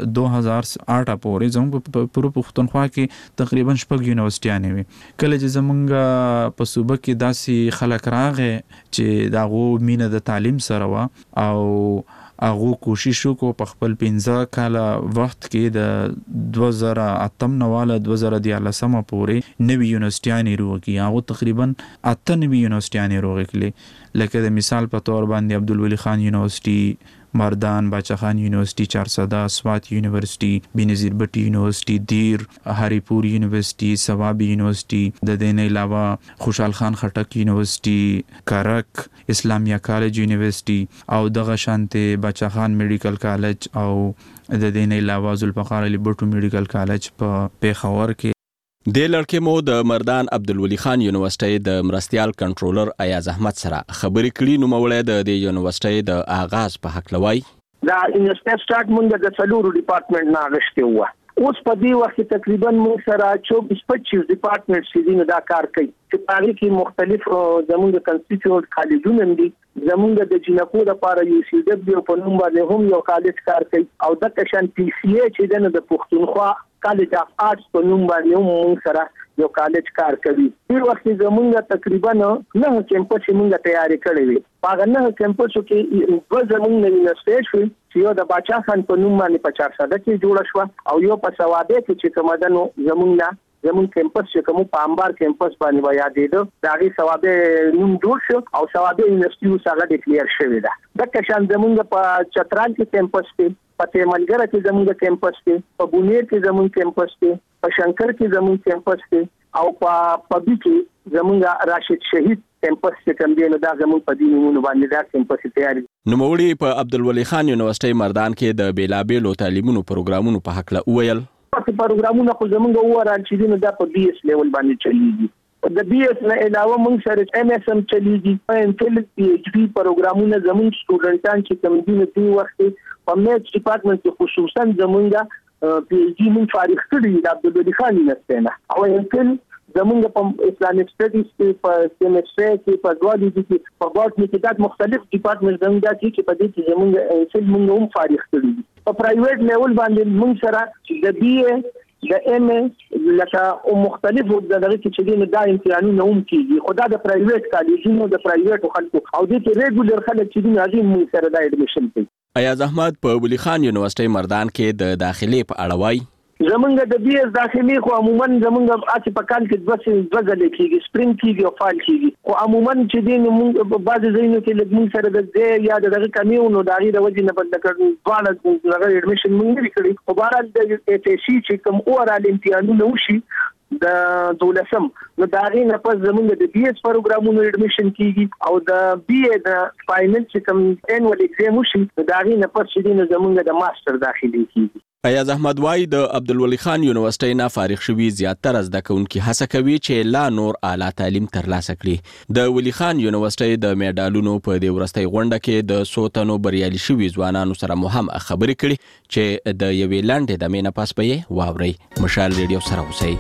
2008 پورې زموږ په پوره پښتونخوا کې تقریبا 6 یونیورسيټیانې وي. کله چې زمونږ په صوبه کې داسي خلک راغې چې داغو مینه د تعلیم سره وا او هغه کوشش وکړو په خپل 15 کاله وخت کې د 2008 نواله 2013 پورې نوې یونیورسيټیانې روغې هغه تقریبا 8 نوې یونیورسيټیانې روغې کړې لکه د مثال په تور باندې عبدالولي خان یونیورسيټي مردان باچا خان یونیورسيټي چارسده سوات یونیورسيټي بنظیر بټي یونیورسيټي دیر هریپور یونیورسيټي ثواب یونیورسيټي د دې نه علاوه خوشحال خان خټک یونیورسيټي کرک اسلامیه کالج یونیورسيټي او دغه شانته باچا خان میډیکل کالج او د دې نه علاوه ذوالفقار علي بټو میډیکل کالج په پیښور کې. د لړکې مو د مردان عبدالولي خان یونیورسيټي د مرستيال کنټرولر ایاز احمد سره خبرې کړې. نو مولوی د یونیورسيټي د آغاز په حق لوي. دا یونیورسيټي سٹارټ مونږ د څلورو ډپارټمنټ نه غشته و. اوس په دې وخت کې تقریبا مونږ سره 24-25 ډپارټمنټ سیدینه دا کار کوي چې په هغه کې مختلف زموږ کنسټیټیوټ کالجونه دي. زموږ د جنکو لپاره یو سی دبليو په نوم باندې هم یو کالج کار کوي او د کشن پی سی ای چې د پښتونخوا کالج اف آرټس په نوم باندې هم موږ سره یو کالج کار کوي. په وخت زموږ تقریبا 9 کیمپس موږ تیاری کړی وي. په 9 کیمپسو کې په زموږ یونیورسيټي چې یو د باچا خان په نوم باندې په 400 کې جوړ شو او یو په سوابه کې چې کومدنو زموږ کیمپس چې کوم په انبار کیمپس باندې بیا یادېده دا غي سوابه نوم جوړ شو او سوابه یونیورسيټي سره ډیکلیئر شوی ده. د کشان زموږ په چترال کې کیمپس کې په ملګری کې زموږ کیمپس کې په بونیر کې زموږ کیمپس کې په شنکر کې زموږ کیمپس کې او په بي کې زمونږ راشد شهید کیمپس چې کوم دی نو دا زمونږ په دې نمونه باندې دا کیمپس تیار دي. نوموړي په عبدالولي خان یونیورسيټي مردان کې د بیلابېلو تعلیمونو پروګرامونو په حق له وویل. پروګرامونه خو زمونږ وره چې نو دا په بي اس لیول باندې چلیږي. د بي اس نه علاوه موږ سره ام اس ام چلیږي ان فل پی ایچ ډي پروګرامونه زموږ سټوډنټان چې کوم دي نو دوی وخت په میث ډپارټمنټ کې خصوصا زمونږ پی ایچ ډي موږ فارغ کړی د عبدالولي خان یونیورسيټي نه او ان فل زمونږ په اسلامک سټډیز کې په کیمستري کې په زوالجي کې په بوټني کې د مختلف ډپارټمنټ زمونږ چې په دې کې زمونږ ان فل موږ هم فارغ کړی په پرایویټ لیول باندې موږ سره د بي اي د ام لکه او مختلفو دغه چې دي دا امتحانونه هم کیږي خو دا د پرایویټ کالجونو د پرایویټ خلکو او د ریګولر خلک چې دي لازم موږ سره د اډمیشن کوي. ایاز احمد په ولي خان یونیورسيټي مردان کې د داخلي په اړه وایي. زمونږ د بي اس داخلي خو عموما زمونږ اته په کال کې دوه ځله کیږي سپرینګ کیږي او فال کیږي خو عموما چې دین موږ بعض ځایونو کې لږ سره د دې یا دغه کمیونو د غیر وجې نه بل کړو ځوانه دغه اډمیشن موږ لري کړی خو بهرحال د ای ټي سي چې کوم اورال امتحانونه وشي د دولسم نو دا غي نه پس زمونږ د بي اس پروګرامونو اډمیشن کیږي او د بي ای د فائنل چې کوم انوال ایگزام وشي دا غي نه پس چې دین زمونږ د ماستر داخلي کیږي. ایاز احمد وای د عبدالولي خان یونیورسيټي نه فارغ شوی زیاتره زده کوونکي هڅه کوي چې لا نور اعلی تعلیم ترلاسه کړي. د ولي خان یونیورسيټي د میډالونو په دې ورستۍ غونډه کې د سوتنو بریالي شوی ځوانانو سره مهم خبرې کړي چې د یوې لاندې د مینه پاس په واوري. مشال ریډیو سره اوسئ.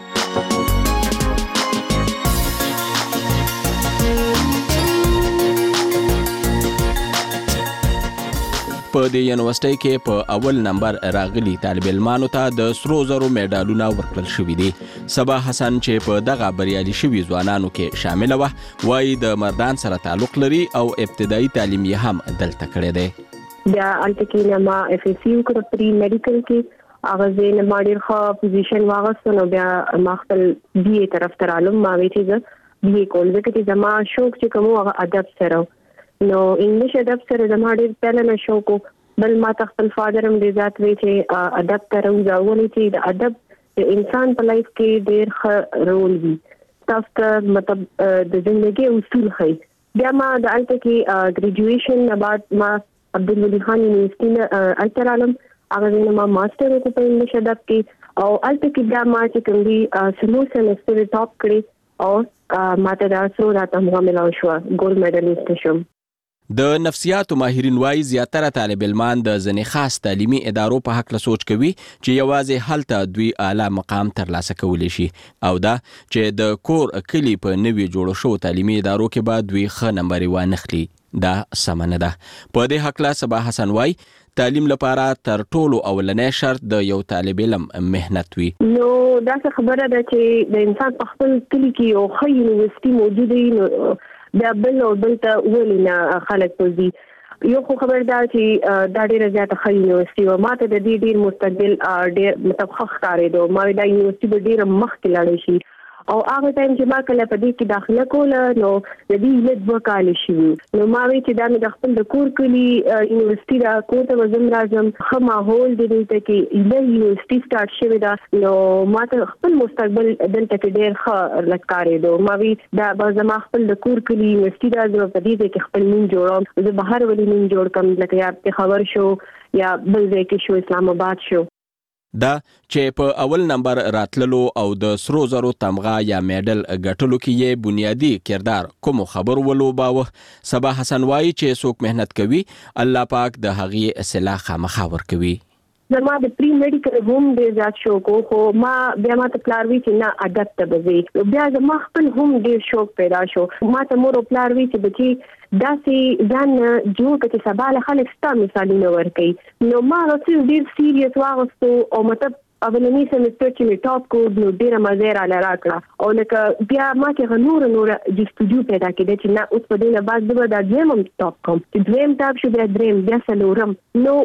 په دې یونیورسيټي کې په اول نمبر راغلي طالب علمانو ته د سرو زرو میډالونه ورکړل شوي دي. صبا حسن چې په دغه بریالي شوي ځوانانو کې شامل و وایي د مردان سره تعلق لري او ابتدایي تعلیم یې هم دلته کړی دی. بیا الته کې ما اف اس سی وکړه پری میډیکل کې هغه زه نه ډېر ښه پوزیشن واغسته نو بیا ما خپل بي اي طرف ته رالم ما وی چې زه بي اي کول ځکه چې زما شوق چې کوم هغه ادب سره نو انګلیش ادب سره زما ډېر پهله شوق بل ما خپل فادر هم دې ذات وی چې ادب ته راوځولې چې د ادب د انسان په لایف کې ډېر ښه رول وي تاسو ته مطلب د ژوندۍ اصول خي. بیا ما د الته کې ګریجویشن بعد ما عبدالولي خان یونیورسيټي نه الته رالم هغه ما ماستر وکړ په انګلیش ادب کې او الته کې بیا ما چې کوم دي سمو سمستر ټاپ کړی او ماته دا سو راته مغامله شو ګولډ میډالست شوم. د نفسیاتو ماهرین وایي زیاتره طالب علمان د ځینې خاص تعلیمي ادارو په حق له سوچ کوي چې یوازې هلته دوی اعلی مقام ترلاسه کولی شي او دا چې د کور کلی په نوي جوړ شو تعلیمي ادارو کې به دوی ښه نمبر وانخلي. دا سمه نه ده. په دې حق له صبا حسن وایي تعلیم لپاره تر ټولو اولنی شرط د یو طالب علم مهنت وي. نو دا خبره ده چې د انسان په خپل کلی کې یو ښه یونیورسيټي موجود وي دا بل او بل ته ولینه خلک پوزي یو خو خبر دا چې دا ډیره زیاته ښه یونیورسيټي و ماته د دې ډیر مستقبل ډیر مطلب ښه ښکارېدو ما دا یونیورسيټي به ډیره مخکې لاړه شي او هغه ټایم چې ما کله په دې کې داخله کوله نو د دې لږ وکاله شي نو ما وی چې دا مې د خپل د کور کلی یونیورسيټي دا کوم ته وزم راځم خو ماحول د دې ته کې د یونیورسيټي سٹارټ شوی دا نو ما ته خپل مستقبل دلته کې ډیر ښه لکارېدو ما وی دا به زما خپل د کور کلی یونیورسيټي دا زما په دې کې خپل نوم جوړم زه بهر ولې نوم جوړ کم لکه یا خبر شو یا بل ځای کې شو اسلام آباد شو دا چې په اول نمبر راتللو او د سرو زرو تمغه یا میډل ګټلو کې یې بنیادی کردار کوم خبر ولوباوه. صبا حسن وایي چې څوک مهنت کوي الله پاک د هغې اصلاح خامخا ورکوي. زما د پری میډیکل هم ډیر زیات شوق خو ما بیا ما ته پلار وی چې نه ادب ته بځي بیا زما خپل هم ډیر شوق پیدا شو ما ته مور پلار وی چې بچي داسې ځان جوړ کړي چې سبا له خلک ستاسو مثالونه ورکړي نو ما راځي ډیر سیریس واغستو او مطلب اولنی سمستر چې می ټاپ کو نو ډیره مزه را لراکړه او لکه بیا ما کې نور جستجو پیدا کېده چې نه اوس په دې نه بعد به دا دویم ټاپ کوم چې دویم ټاپ شو بیا دریم بیا څلورم نو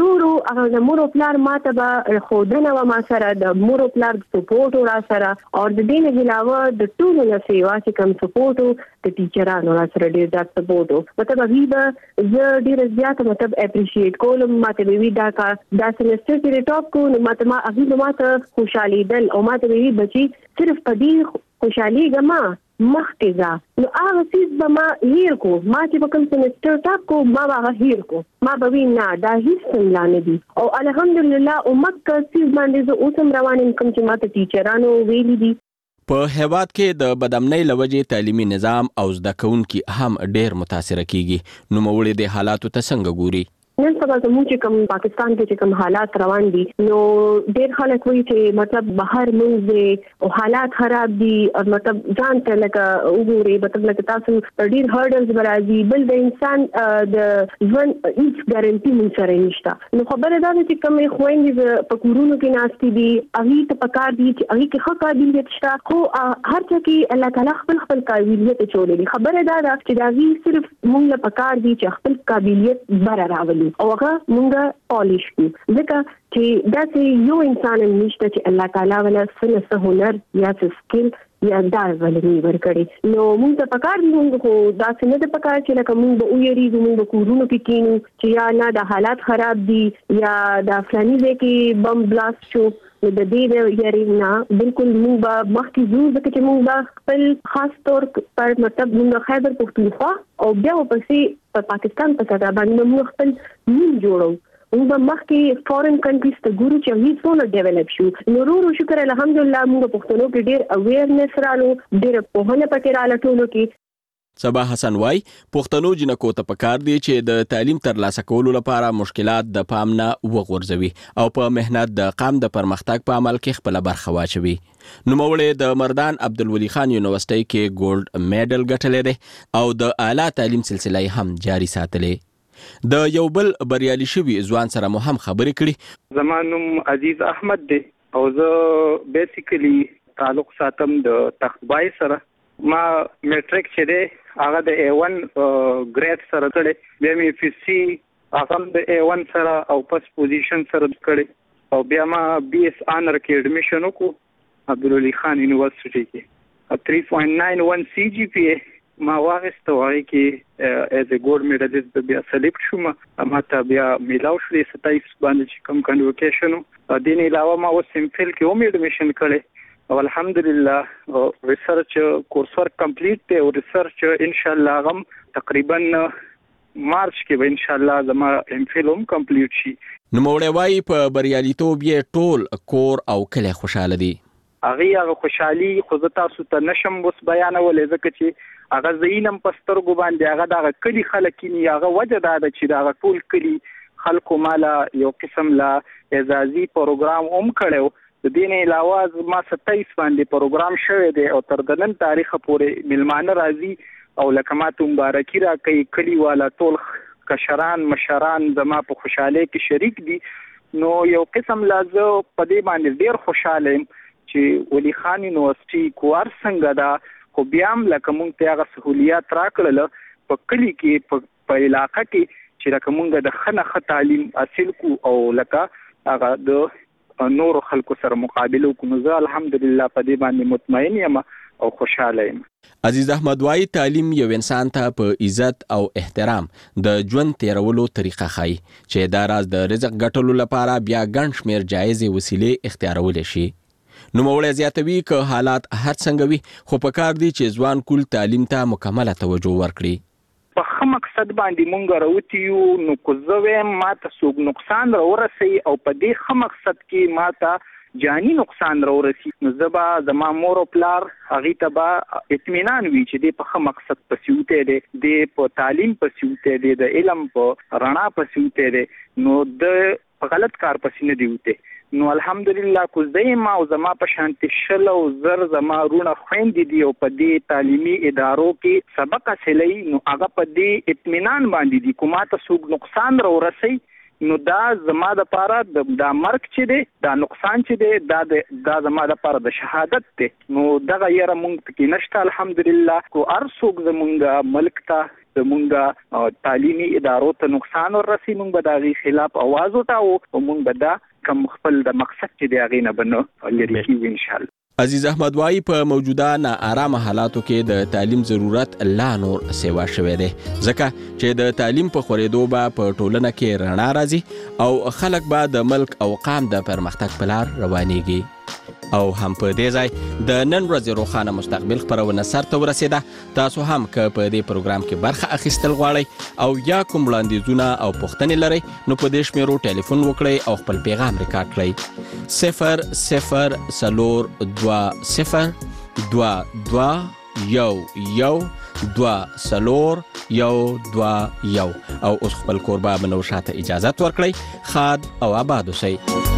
هغه د مور او پلار ماته به خودنه و ما سره د مور او پلار سپورټ را سره او د دې نه علاوه د ټولو نه سیوا چې کوم سپورټ د ټیچرانو را سره ډیر د سپورټ مطلب هغه زه ډیر زیات مطلب اپریشیټ کوم ماته وی دا سمستر چې ټاپ کو نو ماته خوشالي دل او ماته وی بچي صرف په دې خوشالي ګما مختزا نو هغه سیس به ما هیر کو ما چې کوم سمستر ټاپ کو ما هغه هیر کو ما به وینا دا هیڅ څنګه نه دي او الحمدلله امکه سیس باندې زه اوسم روانم کوم چې ماته ټیچرانو ویلي دي په هیواد کې د بدامنۍ لوجې تعلیمي نظام او زده کوونکي هم ډېر متاثر کیږي نو مولې د حالاتو ته څنګه ګوري نن سبا زموږ چې کوم پاکستان کې چې کوم حالات روان دي نو ډېر خلک وایي چې مطلب بهر موږ او حالات خراب دي او مطلب ځان ته لکه وګوري مطلب لکه تاسو ډېر هرډلز برازي بل د انسان د ژوند هیڅ ګارانټي مونږ سره نشته نو خبره ده چې کوم خويندې په کورونو کې ناشتي دي هغه ته پکار دي چې هغه کې ښه قابلیت شته خو هر څه کې الله تعالی خپل قابلیت چولې خبره ده چې دا وی صرف مونږ له پکار دي چې خپل قابلیت بر راولي او هغه مونږه پالیش کو ځکه چې دا چې یو انسان نشته چې الله تعالی ولا څه هنر یا سکل یا دا ولې ورکړي نو مونږ ته پکار دي مونږ خو دا څنګه ته پکار چې لکه مونږ به ویریږو مونږ به کورونو کې کینو چې یا نه د حالات خراب دي یا د فلاني ځای کې بم بلاست شو د دې یاري نه بالکل مونږ به مخکې ځو ځکه چې مونږ به خپل خاص طور پر مطلب مونږ خیبر پختونخوا او بیا ورپسې په پاکستان په سره باندې مونږ خپل نیم جوړو موږ به مخکې فورن کنټریز ته ګورو چې هیڅ څونه ډیولپ شو نو ورو شکر الحمدلله موږ پښتنو کې ډیر اویرنس رالو ډیر په هله پکې رااله ټولو کې صبا حسن وای پښتنو جنکو ته پکار دی چې د تعلیم ترلاسه کولو لپاره مشکلات د پام نه وغورځوي او په مهنت د قام د پرمختګ په عمل کې خپل برخه واچوي نوموړی د مردان عبدالولي خان یونیورسيټي کې ګولډ میډل ګټلې ده او د اعلی تعلیم سلسله هم جاري ساتلې د یو بل بریالي شوی ځوان سره مو هم خبرې کړي زمانم عزیز احمد دی او زه بیسیکلی تعلق ساتم د تخبای سره ما میټریک چې دی هغه د A1 ګریډ سره کړی بیا مې FSC هغه د A1 سره او پس پوزیشن سره کړی او بیا ما BS آنر کې اډمیشن وکړ عبدالولي خان یونیورسيټي کې 3.91 CGPA ما واغسته وای کې از ا ګولډ میډالیست بیا سلیکټ شوم ما ته بیا میلاو شو 27 باندې چې کوم کنوکیشن د دې علاوه ما اوس سیمفل کې هم اډمیشن کړی او الحمدلله ریسرچ کورس ورک کمپلیټ دی او ریسرچ ان شاء الله غم تقریبا مارچ کې به ان شاء الله زما ام فل هم کمپلیټ شي نو موړی وای په بریالیتوب یې ټول کور او کله خوشاله دي هغه خوشحالي خو زه تاسو ته نشم وس بیانولې ځکه چې هغه زینم پسترګو باندې هغه د کلی خلک ني هغه وجه دا چې دا ټول کلی خلکو مالا یو قسم لا اعزازي پروګرام هم کړو د دې نه علاوه ما 27 باندې پروګرام شوه دی او تر دنن تاریخ پورې ملمانه راځي او لکه ما ته مبارکي را کوي کلی والا ټول کشران مشران زما په خوشاله کې شریک دي نو یو قسم لازم په دې باندې ډیر خوشاله يم چې ولي خان یونیورسيټي کوار څنګه دا خو بیا هم لکه مونږ ته هغه سہولیات راکړل په کلی کې په علاقه کې چې لکه مونږ د خنه تعلیم حاصل کو او لکه هغه د نور خلکو سره مقابله کوو زه الحمدلله په دې باندې مطمئن یم او خوشاله یم عزیز احمد وای تعلیم یو انسان ته په عزت او احترام د ژوند تیرولو طریقه خای چې دا راز د رزق ګټلو لپاره بیا ګڼ شمیر جایز وسیلې اختیارول شي نو موړی زیاتوي که حالات هر څنګه وي خو په کار دی چې ځوان کول تعلیم ته مکمله توجه ورکړي په ښه مقصد باندې مونږ راوتی یو نو کو زه ما ته څوک نقصان راورسي او په دې ښه مقصد کې ما ته جانی نقصان راورسي نو زبا زما مور او پلار هغه ته با اطمینان وی چې دې په ښه مقصد پسیوته دي د په تعلیم پسیوته دي د علم په رڼا پسیوته دي نو د غلط کار پسې نه دیوته نو الحمدلله کو زما او زما په شانتي شل او زر زما رونه خويندې دي او په دې تعلیمي ادارو کې سبق حاصلې نو هغه په دې اطمینان باندې دي کومه ته څوک نقصان راورسي نو دا زما د پاره د مرګ چې دی دا نقصان چې دی دا زما د پاره د شهادت دی. نو دغه یره مونږ کې نشته الحمدلله. کو ارڅوک زمونږ ملک ته زمونږ تعلیمي ادارو ته نقصان ورسي مونږ به دغه خلاف आवाज وټاو او مونږ به دا کوم خپل د مقصد چې دی هغه نه بنو لري کیږي ان شاء الله. عزیز احمد وای په موجوده ناارامه حالاتو کې د تعلیم ضرورت لا نور سیوا شوی دی ځکه چې د تعلیم په خورېدو به په ټولنه کې رڼا راځي او خلک به د ملک او قام د پرمختګ په لار روانېږي. او هم په دې ځای د نن ورځې روښانه مستقبل خپرونه سرته ورسېده. تاسو هم که په دې پروګرام کې برخه اخیستل غواړئ او یا کوم وړاندیزونه او پوښتنې لرئ نو په دې شمیرو ټلیفون وکړئ او خپل پیغام ریکارډ کړئ 0022 او اوس خپل کوربه بنو شاته اجازه ورکړئ. خاد او آباد اوسئ.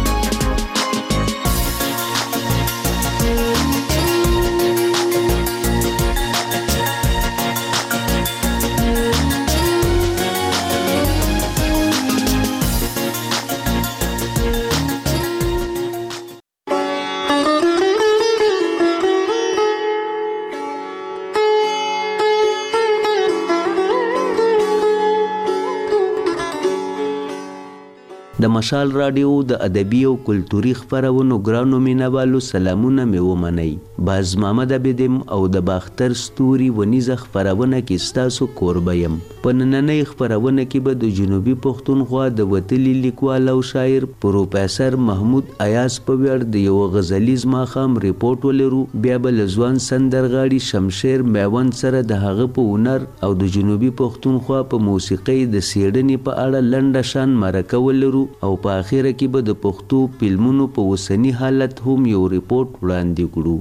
د مشال رادیو د ادبي او کلتوري خبرونو ګرانو مینوالو سلامونه مې ومنئ. باز محمد عبدم او د باختر ستوري ونیزه خبرونه کې ستاسو کوربه یم. په نننۍ خبرونه کې به د جنوبي پښتونخوا د وتلي لیکوال او شاعر پروفیسر محمود ایاز په ویاړ د یو غزلیز ماښام ریپورت ولرو. بیا به له ځوان سندرغاړي شمشیر میوند سره د هغه په هنر او د جنوبي پښتونخوا په موسیقۍ د څېړنې په اړه لنډه شان مرکه ولرو او په اخره کې به د پښتو فلمونو په اوسني حالت هم یو ریپورت وړاندې کړو.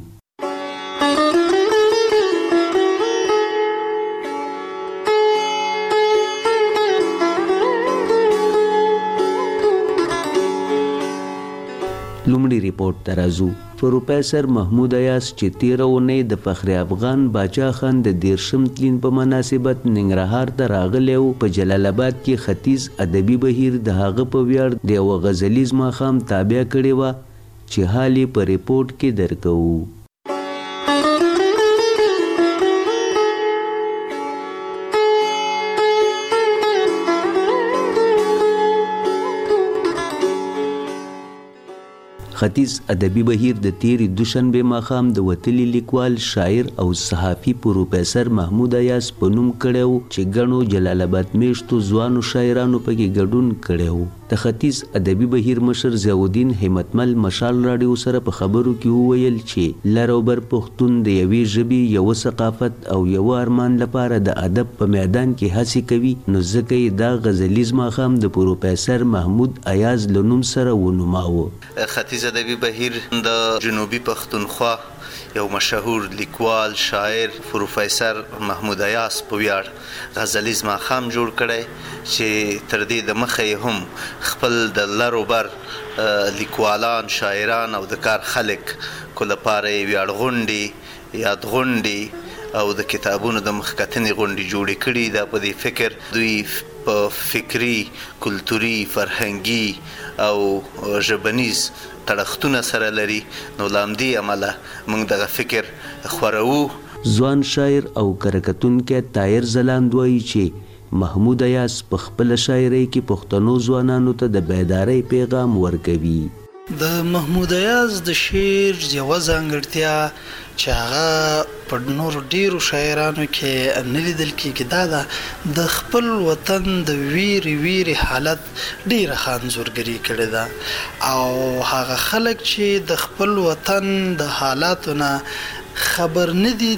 لومړی ریپورت ته راځو. پروفیسر محمود ایاز چې تیره اونۍ د فخر افغان باچا خان د 13 تلین په مناسبت ننګرهار ته راغلی و، په جلال آباد کې ختیځ ادبي بهیر د هغه په ویاړ د یوه غزلیز ماښام تابع کړې وه چې حال یې په ریپورټ کې درکوو. ختیځ ادبي بهیر د تیرې دوشنبې ماښام د وتلي لیکوال شاعر او صحافي پروفیسر محمود ایاز په نوم کړی و چې ګڼو جلال آباد میشتو ځوانو شاعرانو پکې ګډون کړی و. د ختیځ ادبي بهیر مشر ضیاءالدین همتمل مشال راډیو سره په خبرو کې وویل چې لر او بر پښتون د یوې ژبې یوه ثقافت او یوه ارمان لپاره د ادب په میدان کې هڅې کوي، نو ځکه یې دا غزلیز ماښام د پروفیسر محمود ایاز له نوم سره ونوماوه. ختیځ ادبي بهیر د جنوبي پښتونخوا یو مشهور لیکوال شاعر پروفیسر محمود ایاز په ویاړ غزلیز ماښام جوړ کړی چې تر دې د مخه هم خپل د لر و بر لیکوالان شاعران او د کار خلک کو لپاره ویاړ غونډې یاد غونډې او د کتابونو د مخکتنې غونډې جوړې کړي. دا په دې فکر دوی په فکری کلتوري فرهنګي او ژبنیز تړښتونه سره لري، نو لامدې عمله موږ دغه فکر خورو. ځوان شاعر او کرکټونکی طاهر ځلاند وایي چې محمود ایاز په خپل شاعرۍ کې پښتنو ځوانانو ته د بیدارۍ پیغام ورکوي. د محمود ایاز د شعر یوه ځانګړتیا چې هغه په نورو ډیرو شاعرانو کې نه لیدل کېږي دا ده د خپل وطن د ویرې حالت ډیره ښه کړې ده، او هغه خلک چې د خپل وطن د حالاتو نه خبر نه دي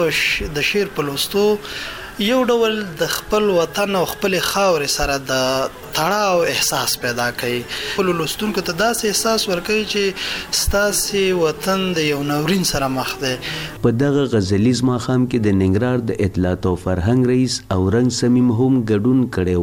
د شعر په لوستو یو ډول د خپل وطن او خپل خاورې سره د تړاو احساس پیدا کوي. خپل لوستونکو ته داسې احساس ورکوي چې ستاسې وطن د یو ناورین سره مخ دی. په دغه غزلیز ماښام کې د ننګرهار د اطلاعات او فرهنګ رئیس او رنګ سمیم هم ګډون کړی و.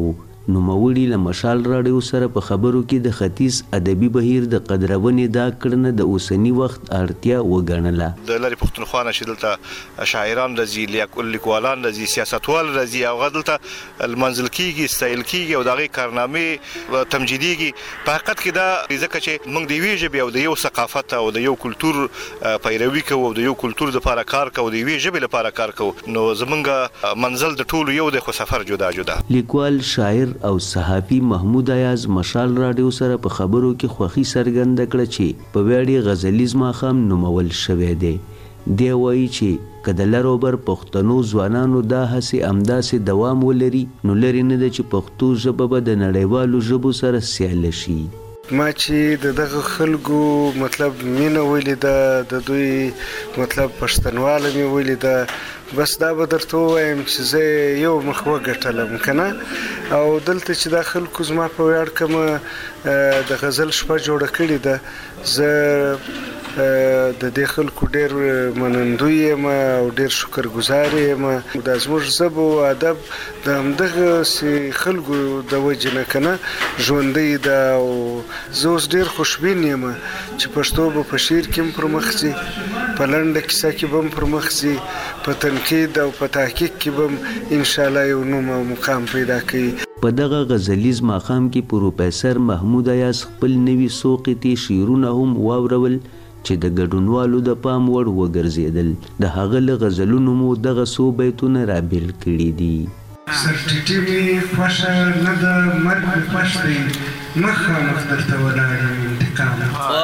نوموړي له مشال راډیو سره په خبرو کې د ختیځ ادبي بهیر د قدرونې دا کړنه د اوسنی وخت اړتیا وګڼله. د لری پښتونخوا نشي دلته شاعران راځي، لیکوالان راځي، سیاستوال راځي او غدلته المنزل کیږي، استایل کیږي او دغه کارنامې تمجیديږي. په حقیقت کې دا ځکه چې موږ د وی ژبې او د یو ثقافت او د یو کلچر پیروي کوو او د یو کلچر لپاره کار کوو، د وی ژبې لپاره کار کوو، نو زمونږ منزل د ټولو یو د خو سفر جدا جدا. لیکوال، شاعر او صحافي محمود ایاز مشال راډیو سره په خبرو کې خوښي څرګنده کړه چې په ویاړې غزلیز ماښام نومول شوی دی. دی وایي چې که د لروبر پښتنو ځوانانو دا هڅې همداسې دوام ولري نو لرې نه ده چې پښتو ژبه به د نړیوالو ژبو سره سیاله شي. ما چې دغه خلکو مطلب مینه ولیده، د دوی مطلب پښتنواله مې ولیده، بس دا به درته ووایم چې زه یو مخ وګټلم که نه. او دلته چې دا خلکو زما په ویاړ کومه د غزل شپه جوړه کړې ده، زه د دې خلکو ډېر منندوی یم او ډېر شکرګزار یم. دا زموږ ژبه او ادب د همدغه خلکو د وجې نه که نه ژوندی ده او زه اوس ډېر خوشبین یم چې پښتو به په شعر کې هم پر مخ ځي، په لنډه کیسه کې به هم پر مخ ځي، په تنقید او په تحقیق کې به هم انشاءالله یو نوم او مقام پیدا کوي. په دغه غزلیز ماښام کې پروفیسر محمود ایاز خپل نوي څو قطعې شعرونه هم واورول چې د ګډونوالو د پام وړ وګرځېدل. د هغه له غزلونو مو دغه څو بیتونه رابیل کړي دي. سرټیټي مې خوښه نه ده، مرګ مې خوښ دی، مخامخ درته ولاړ یم انتقام.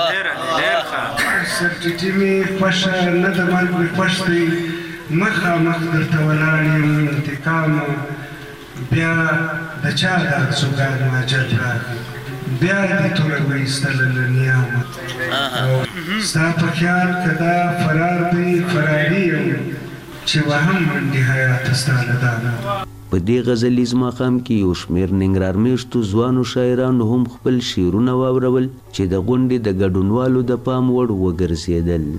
سرټیټي مې خوښه نه ده، مرګ مې خوښ دی، مخامخ درته ولاړ یم انتقام. بیا د چا د ارزوګانو اجل راغی، بیا دې توره وایستله له نیامه. ستا په خیال که دا فرار دی، فراري یم چې وهم منډي حیات ستا له دامه. په دې غزلیز ماښام کې یو شمېر ننګرهار میشتو ځوانو شاعرانو هم خپل شعرونه واورول چې د غونډې د ګډونوالو د پام وړ وګرځېدل.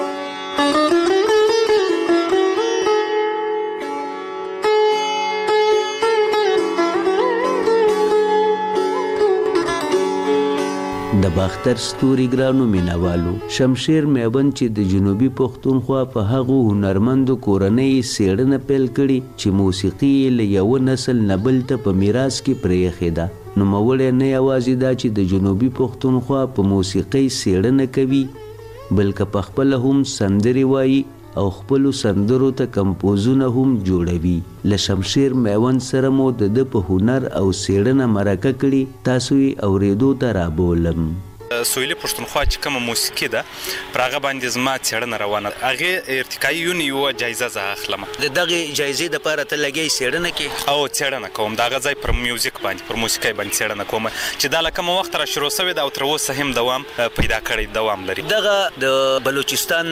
د باختر ستوري ګرانو مینوالو، شمشیر میوند چې د جنوبي پښتونخوا په هغو هنرمندو کورنۍ څېړنه پیل کړې چې موسیقي یې له یوه نسل نه بل ته په میراث کې پرېښې ده. نوموړی نه یوازې دا چې د جنوبي پښتونخوا په موسیقۍ څېړنه کوي بلکې په خپله هم سندرې وایي او خپلو سندرو ته کمپوزونه هم جوړوي. له شمشیر میوند سره مو د ده په هنر او څېړنه مرکه کړي، تاسو یې اورېدو ته رابولم. سویلي پښتونخوا چې کومه موسیقي ده پر هغه باندې زما څېړنه روانه ده. هغې ارتقایي یوه جایزه زه اخلم. د دغې جایزې دپاره ته لګیې څېړنه کې؟ او څېړنه کوم، د هغه ځای پر میوزیک باندې، پر موسیقۍ باندې څېړنه کوم چې دا له کومه وخته را شروع سوې ده او تر اوسه هم دوام پیدا کړی، دوام لري. دغه د بلوچستان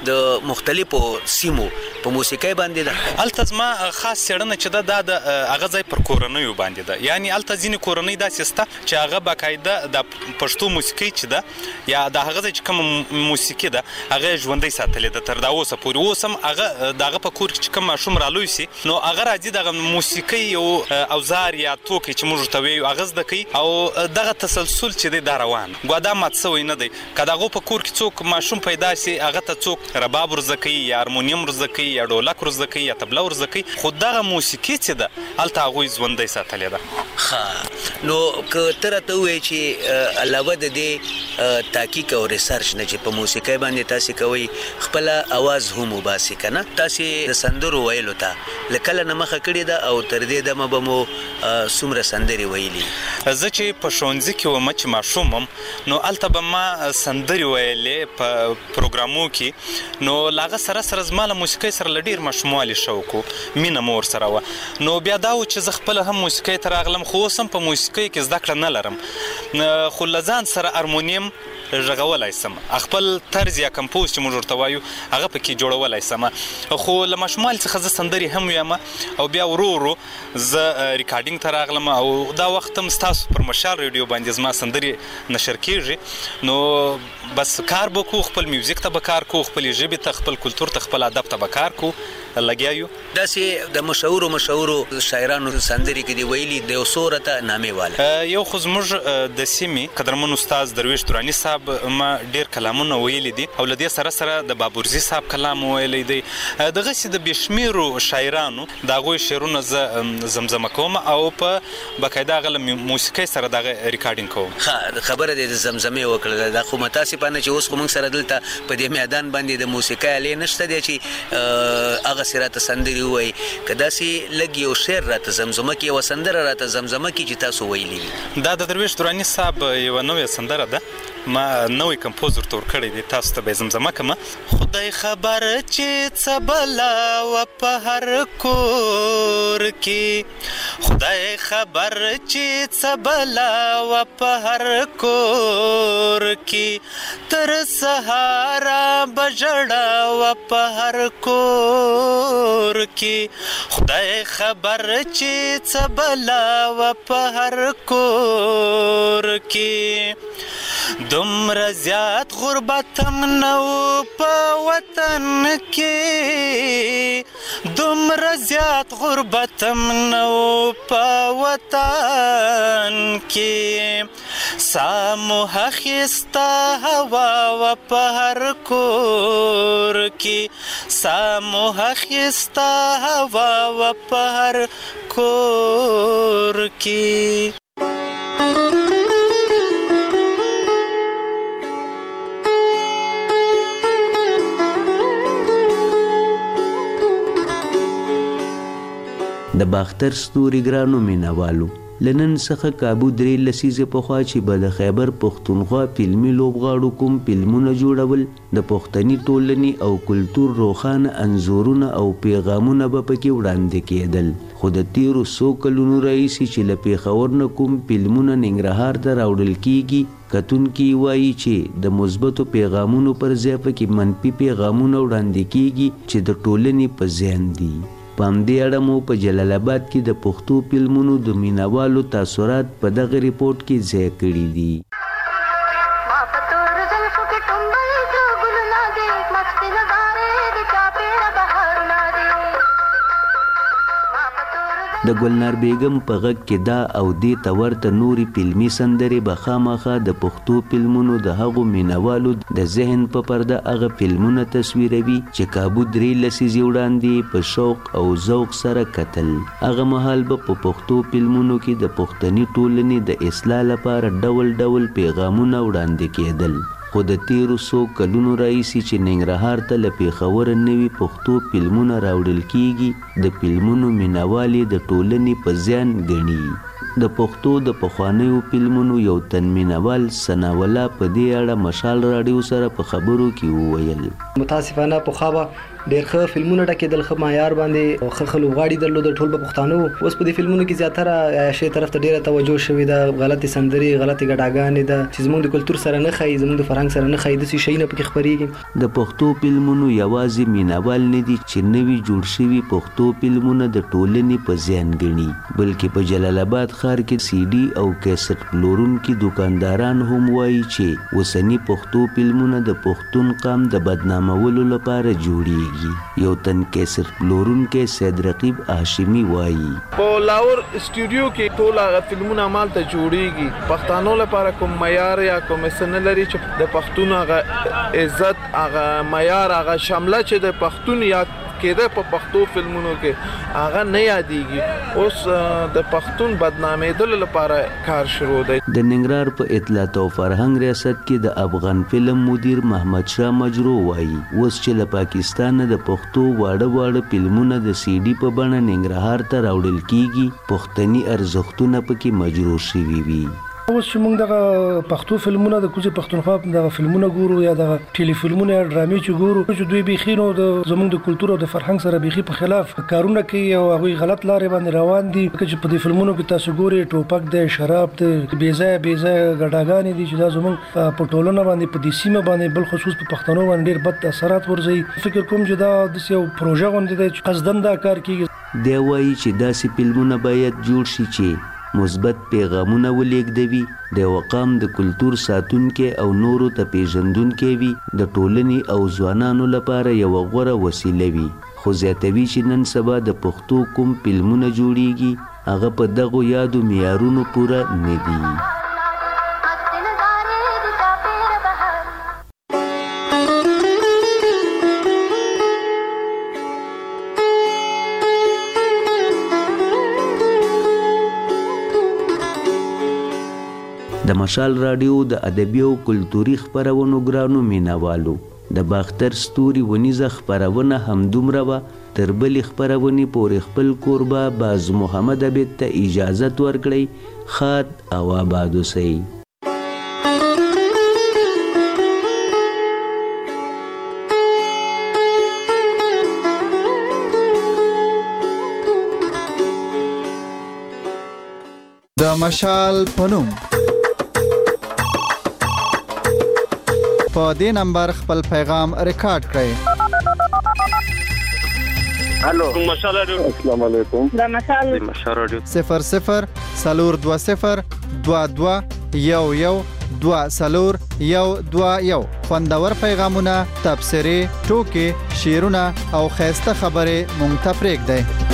د مختلفو سیمو په موسیقۍ باندې ده؟ هلته زما خاص څېړنه چې ده دا د هغه ځای پر کورنیو باندې ده. یعنې هلته ځینې کورنۍ داسې شته چې هغه باقاعده د پښتو موسیقۍ چې ده یا د هغه ځای چې کومه موسیقي ده هغه یې ژوندۍ ساتلې ده تر دا اوسه پورې. اوس هم هغه د هغه په کور کې چې کوم ماشوم رالوی سي نو هغه راځي دغه موسیقۍ یو اوزار یا توکي چې موږ ورته وایو هغه زده کوي او دغه تسلسل چې دی دا روان ګویا دا مات سوی نه دی. که د هغو په کور کې څوک ماشوم پیدا سي هغه ته څوک رباب ورزده کوي یا هارمونیم ورزده کوي یا ډولک ورزده کوي یا طبله ورزده کوي، خو دغه موسیقي چې ده هلته هغوی ژوندۍ ساتلې ده. ښه، نو که ته راته ووایې چې علاوه د دې تحقیق او ریسرچ نه چې په موسیقۍ باندې تاسې کوئ خپله اواز هم وباسي که نه، تاسې د سندرو ویلو ته له کله نه مخه کړې ده او تر دې دمه به مو څومره سندرې ویلي؟ زه چې په ښوونځي کې وم چې ماشوم وم نو هلته به ما سندرې ویلې په پروګرامو کې، نو له هغه سره سره زما له موسیقۍ سره له ډېر ماشوموالي شوق و، مینه مو ورسره وه. نو بیا دا و چې زه خپله هم موسیقۍ ته راغلم، خو اوس هم په موسیقۍ کې زده کړه نه لرم، خو له ځان سره هارمونیم غږولی سم، خپل طرز یا کمپوز چې موږ ورته وایو هغه پکې جوړولی سم. خو له ماشوموالي څخه زه سندرې هم ویم او بیا ورو ورو زه ریکارډینګ ته راغلم او دا وخت هم ستاسو پر مشال ریډیو باندې زما سندرې نشر کېږي. نو بس کار به کوو، خپل میوزیک ته به کار کوو، خپلې ژبې ته، خپل کلتور ته، خپل ادب ته به کار کوو لګیا یو. داسې د مشهورو شاعرانو سندري کې دی ویلي د یو سورته نامې والا یو خو زموږ د سیمې قدرمن استاد درویش درانی صاحب ما ډیر کلامونه ویلي دي او لدې سره د بابورزي صاحب کلام ویلی دی. دغه سي د بشمیرو شاعرانو دغه شعرونه زمزمه کوم او په بقاعده غل موسیقي سره دغه ریکارډینګ کوم. خبره د زمزمه وکړه د خو متاسفانه چې اوس موږ سره دلته په دې میدان باندې د موسیقي علي نشته دی چې هغه سره سندري وای کدا سي لګي او شعر راته زمزمه کې او سندره راته زمزمه کې چې تاسو ویلي دا د درویش درانی صاحب یو نوې سندره ده ما نوې کمپوزر تور کړی دی تاسو ته به زمزمه کوم. خدای خبر چې څه بلا و په هر کور کې خدای خبر چې څه بلا و په هر کور کې تر سهارا بجړه و په هر کور کې خدای خبر چې څه بلا و په هر کور کې دومره زیات غربتم نو په وطن کې دومره زیات غربتم نو په وطن کې سامو اخیستا هوا و په هر کور کې سامو اخیستا هوا و په هر کور کې. د باختر ستوري ګرانو مینوالو لنن څخه کابو 3 لسیزه پخوا چې به د خیبر پښتونخوا فلمي لوبغاړو کوم فلمونه جوړول د پښتني ټولنې او کلتور روښانه انځورونه او پیغامونه به پکې وړاندې کېدل. خو د تیرو 100 کلونو راهیسې چې له پېښور نه کوم فلمونه ننګرهار ته راوړل کیږي کتونکي وایي چې د مثبتو پیغامونو پر ځای پکې منفي پیغامونه وړاندې کیږي چې د ټولنې په زیان دي. په همدې اړه مو په جلال آباد کې د پښتو فلمونو د مینوالو تاثرات په دغه ریپورت کې ځای کړي دي. د ګلنار بیگم په غږ کې دا او دې ته ورته نوري فلمي سندرې به خامخا د پښتو فلمونو د هغو مینوالو د ذهن په پرده هغه فلمونه تصویروي چې کابو 3 لسیزې وړاندې په شوق او ذوق سره کتل. هغه مهال به په پښتو فلمونو کې د پښتني ټولنې د اصلاح لپاره ډول ډول پیغامونه وړاندې کېدل. خو د تیرو 100 کلونو راهیسې چې ننګرهار ته له پېښوره نوي پښتو فلمونه راوړل کیږي د فلمونو مینوال د ټولنې په زیان ګڼي. د پښتو د پخوانیو فلمونو یو تن مینوال سناولا په دې اړه مشال راډیو سره په خبرو کې وویل. متاسفانه په خابه ډېر ښه فلمونه ډکېدل ښه معیار باندې ښه لوبغاړي درلودل ټول به پښتانه وو. اوس په دې فلمونو کې زیاتره عیاشۍ طرف ته ډېره توجه شوې ده غلطې سندرې غلطې ګډاګانې ده چې زموږ د کلتور سره نه ښایي زموږ د فرهنګ سره نه ښایي داسې شی نه پکې خپرېږي. د پښتو فلمونو یوازې مینوال نه دي چې نوي جوړ شوي پښتو فلمونه د ټولنې په زیان ګڼي بلکې په جلال آباد ښار کې سی ډي او کیسټ پلورونکي دکانداران هم وایي چې اوسني پښتو فلمونه د پښتون قام د بدنامولو لپاره جوړیږي. یو تن کیسټ پلورونکی سید رقیب هاشمي وایي په لاهور استودیو کې ټول هغه فلمونه مال ته جوړیږي پښتانو لپاره کوم معیار یا کوم سن لري چې د پښتون هغه عزت هغه معیار هغه شامله چې د پښتون یا کېده په پښتو فلمونو کې هغه نه یادېږي. اوس د پښتون بدنامېدلو لپاره کار شروع دی. د ننګرهار په اطلاعات او فرهنګ ریاست کې د افغان فلم مدیر محمد شاه مجرو وایي اوس چې له پاکستان د پښتو واړه فلمونه د سی ډي په بڼه ننګرهار ته راوړل کیږي پښتني ارزښتونه پکې مجروح شوي وي. اوس چې موږ دغه پښتو فلمونه د کوڅې پښتونخوا دغه فلمونه ګورو یا دغه ټيلي فلمونه یا ډرامې چې ګورو چې دوی بيخي نو د زموږ د کلتور او د فرهنګ سره بيخي په خلاف کارونه کوي او هغه غلط لارې باندې روان دي چې په دې فلمونو کې تاسو ګوري ټوپک د شراب د بیزای ګډاګانې دي چې دا زموږ په ټولنه باندې په دې سیمه باندې بل خصوص په پښتنو باندې ډېر بد اثرات ورځي. فکر کوم چې دا د یو پروژه غونډه ده چې قصدن دا کار کوي. دی وایي چې داسې فلمونه باید جوړ شي چې مثبت پیغامونه ولېږدوي د وقام د کلتور ساتونکي او نورو ته پیژندونکي وي د ټولنې او ځوانانو لپاره یو غوره وسیله وي. خو زیاتوي چې نن سبا د پښتو کوم فلمونه جوړیږي هغه په دغو یادو معیارونو پوره نه دي. د مشال رادیو د ادبي او کلتوري خپرونو ګرانو مینوالو د باختر ستوري ونیزه خپرونه همدومره وه. تر بلې خپرونې پورې خپل کوربه باز محمد عبید ته اجازت ورکړئ. ښاد او آباد اوسئ. د مشال په نوم په دې نمبر خپل پیغام ریکارډ کړئ. الو مشال رادیو. السلام علیکم. د مشال رادیو 00 420 22 11 201 خوندور پیغامونه، تبصرې، ټوکې، شعرونه او خیسته خبرې مونږ ته پرېږدئ.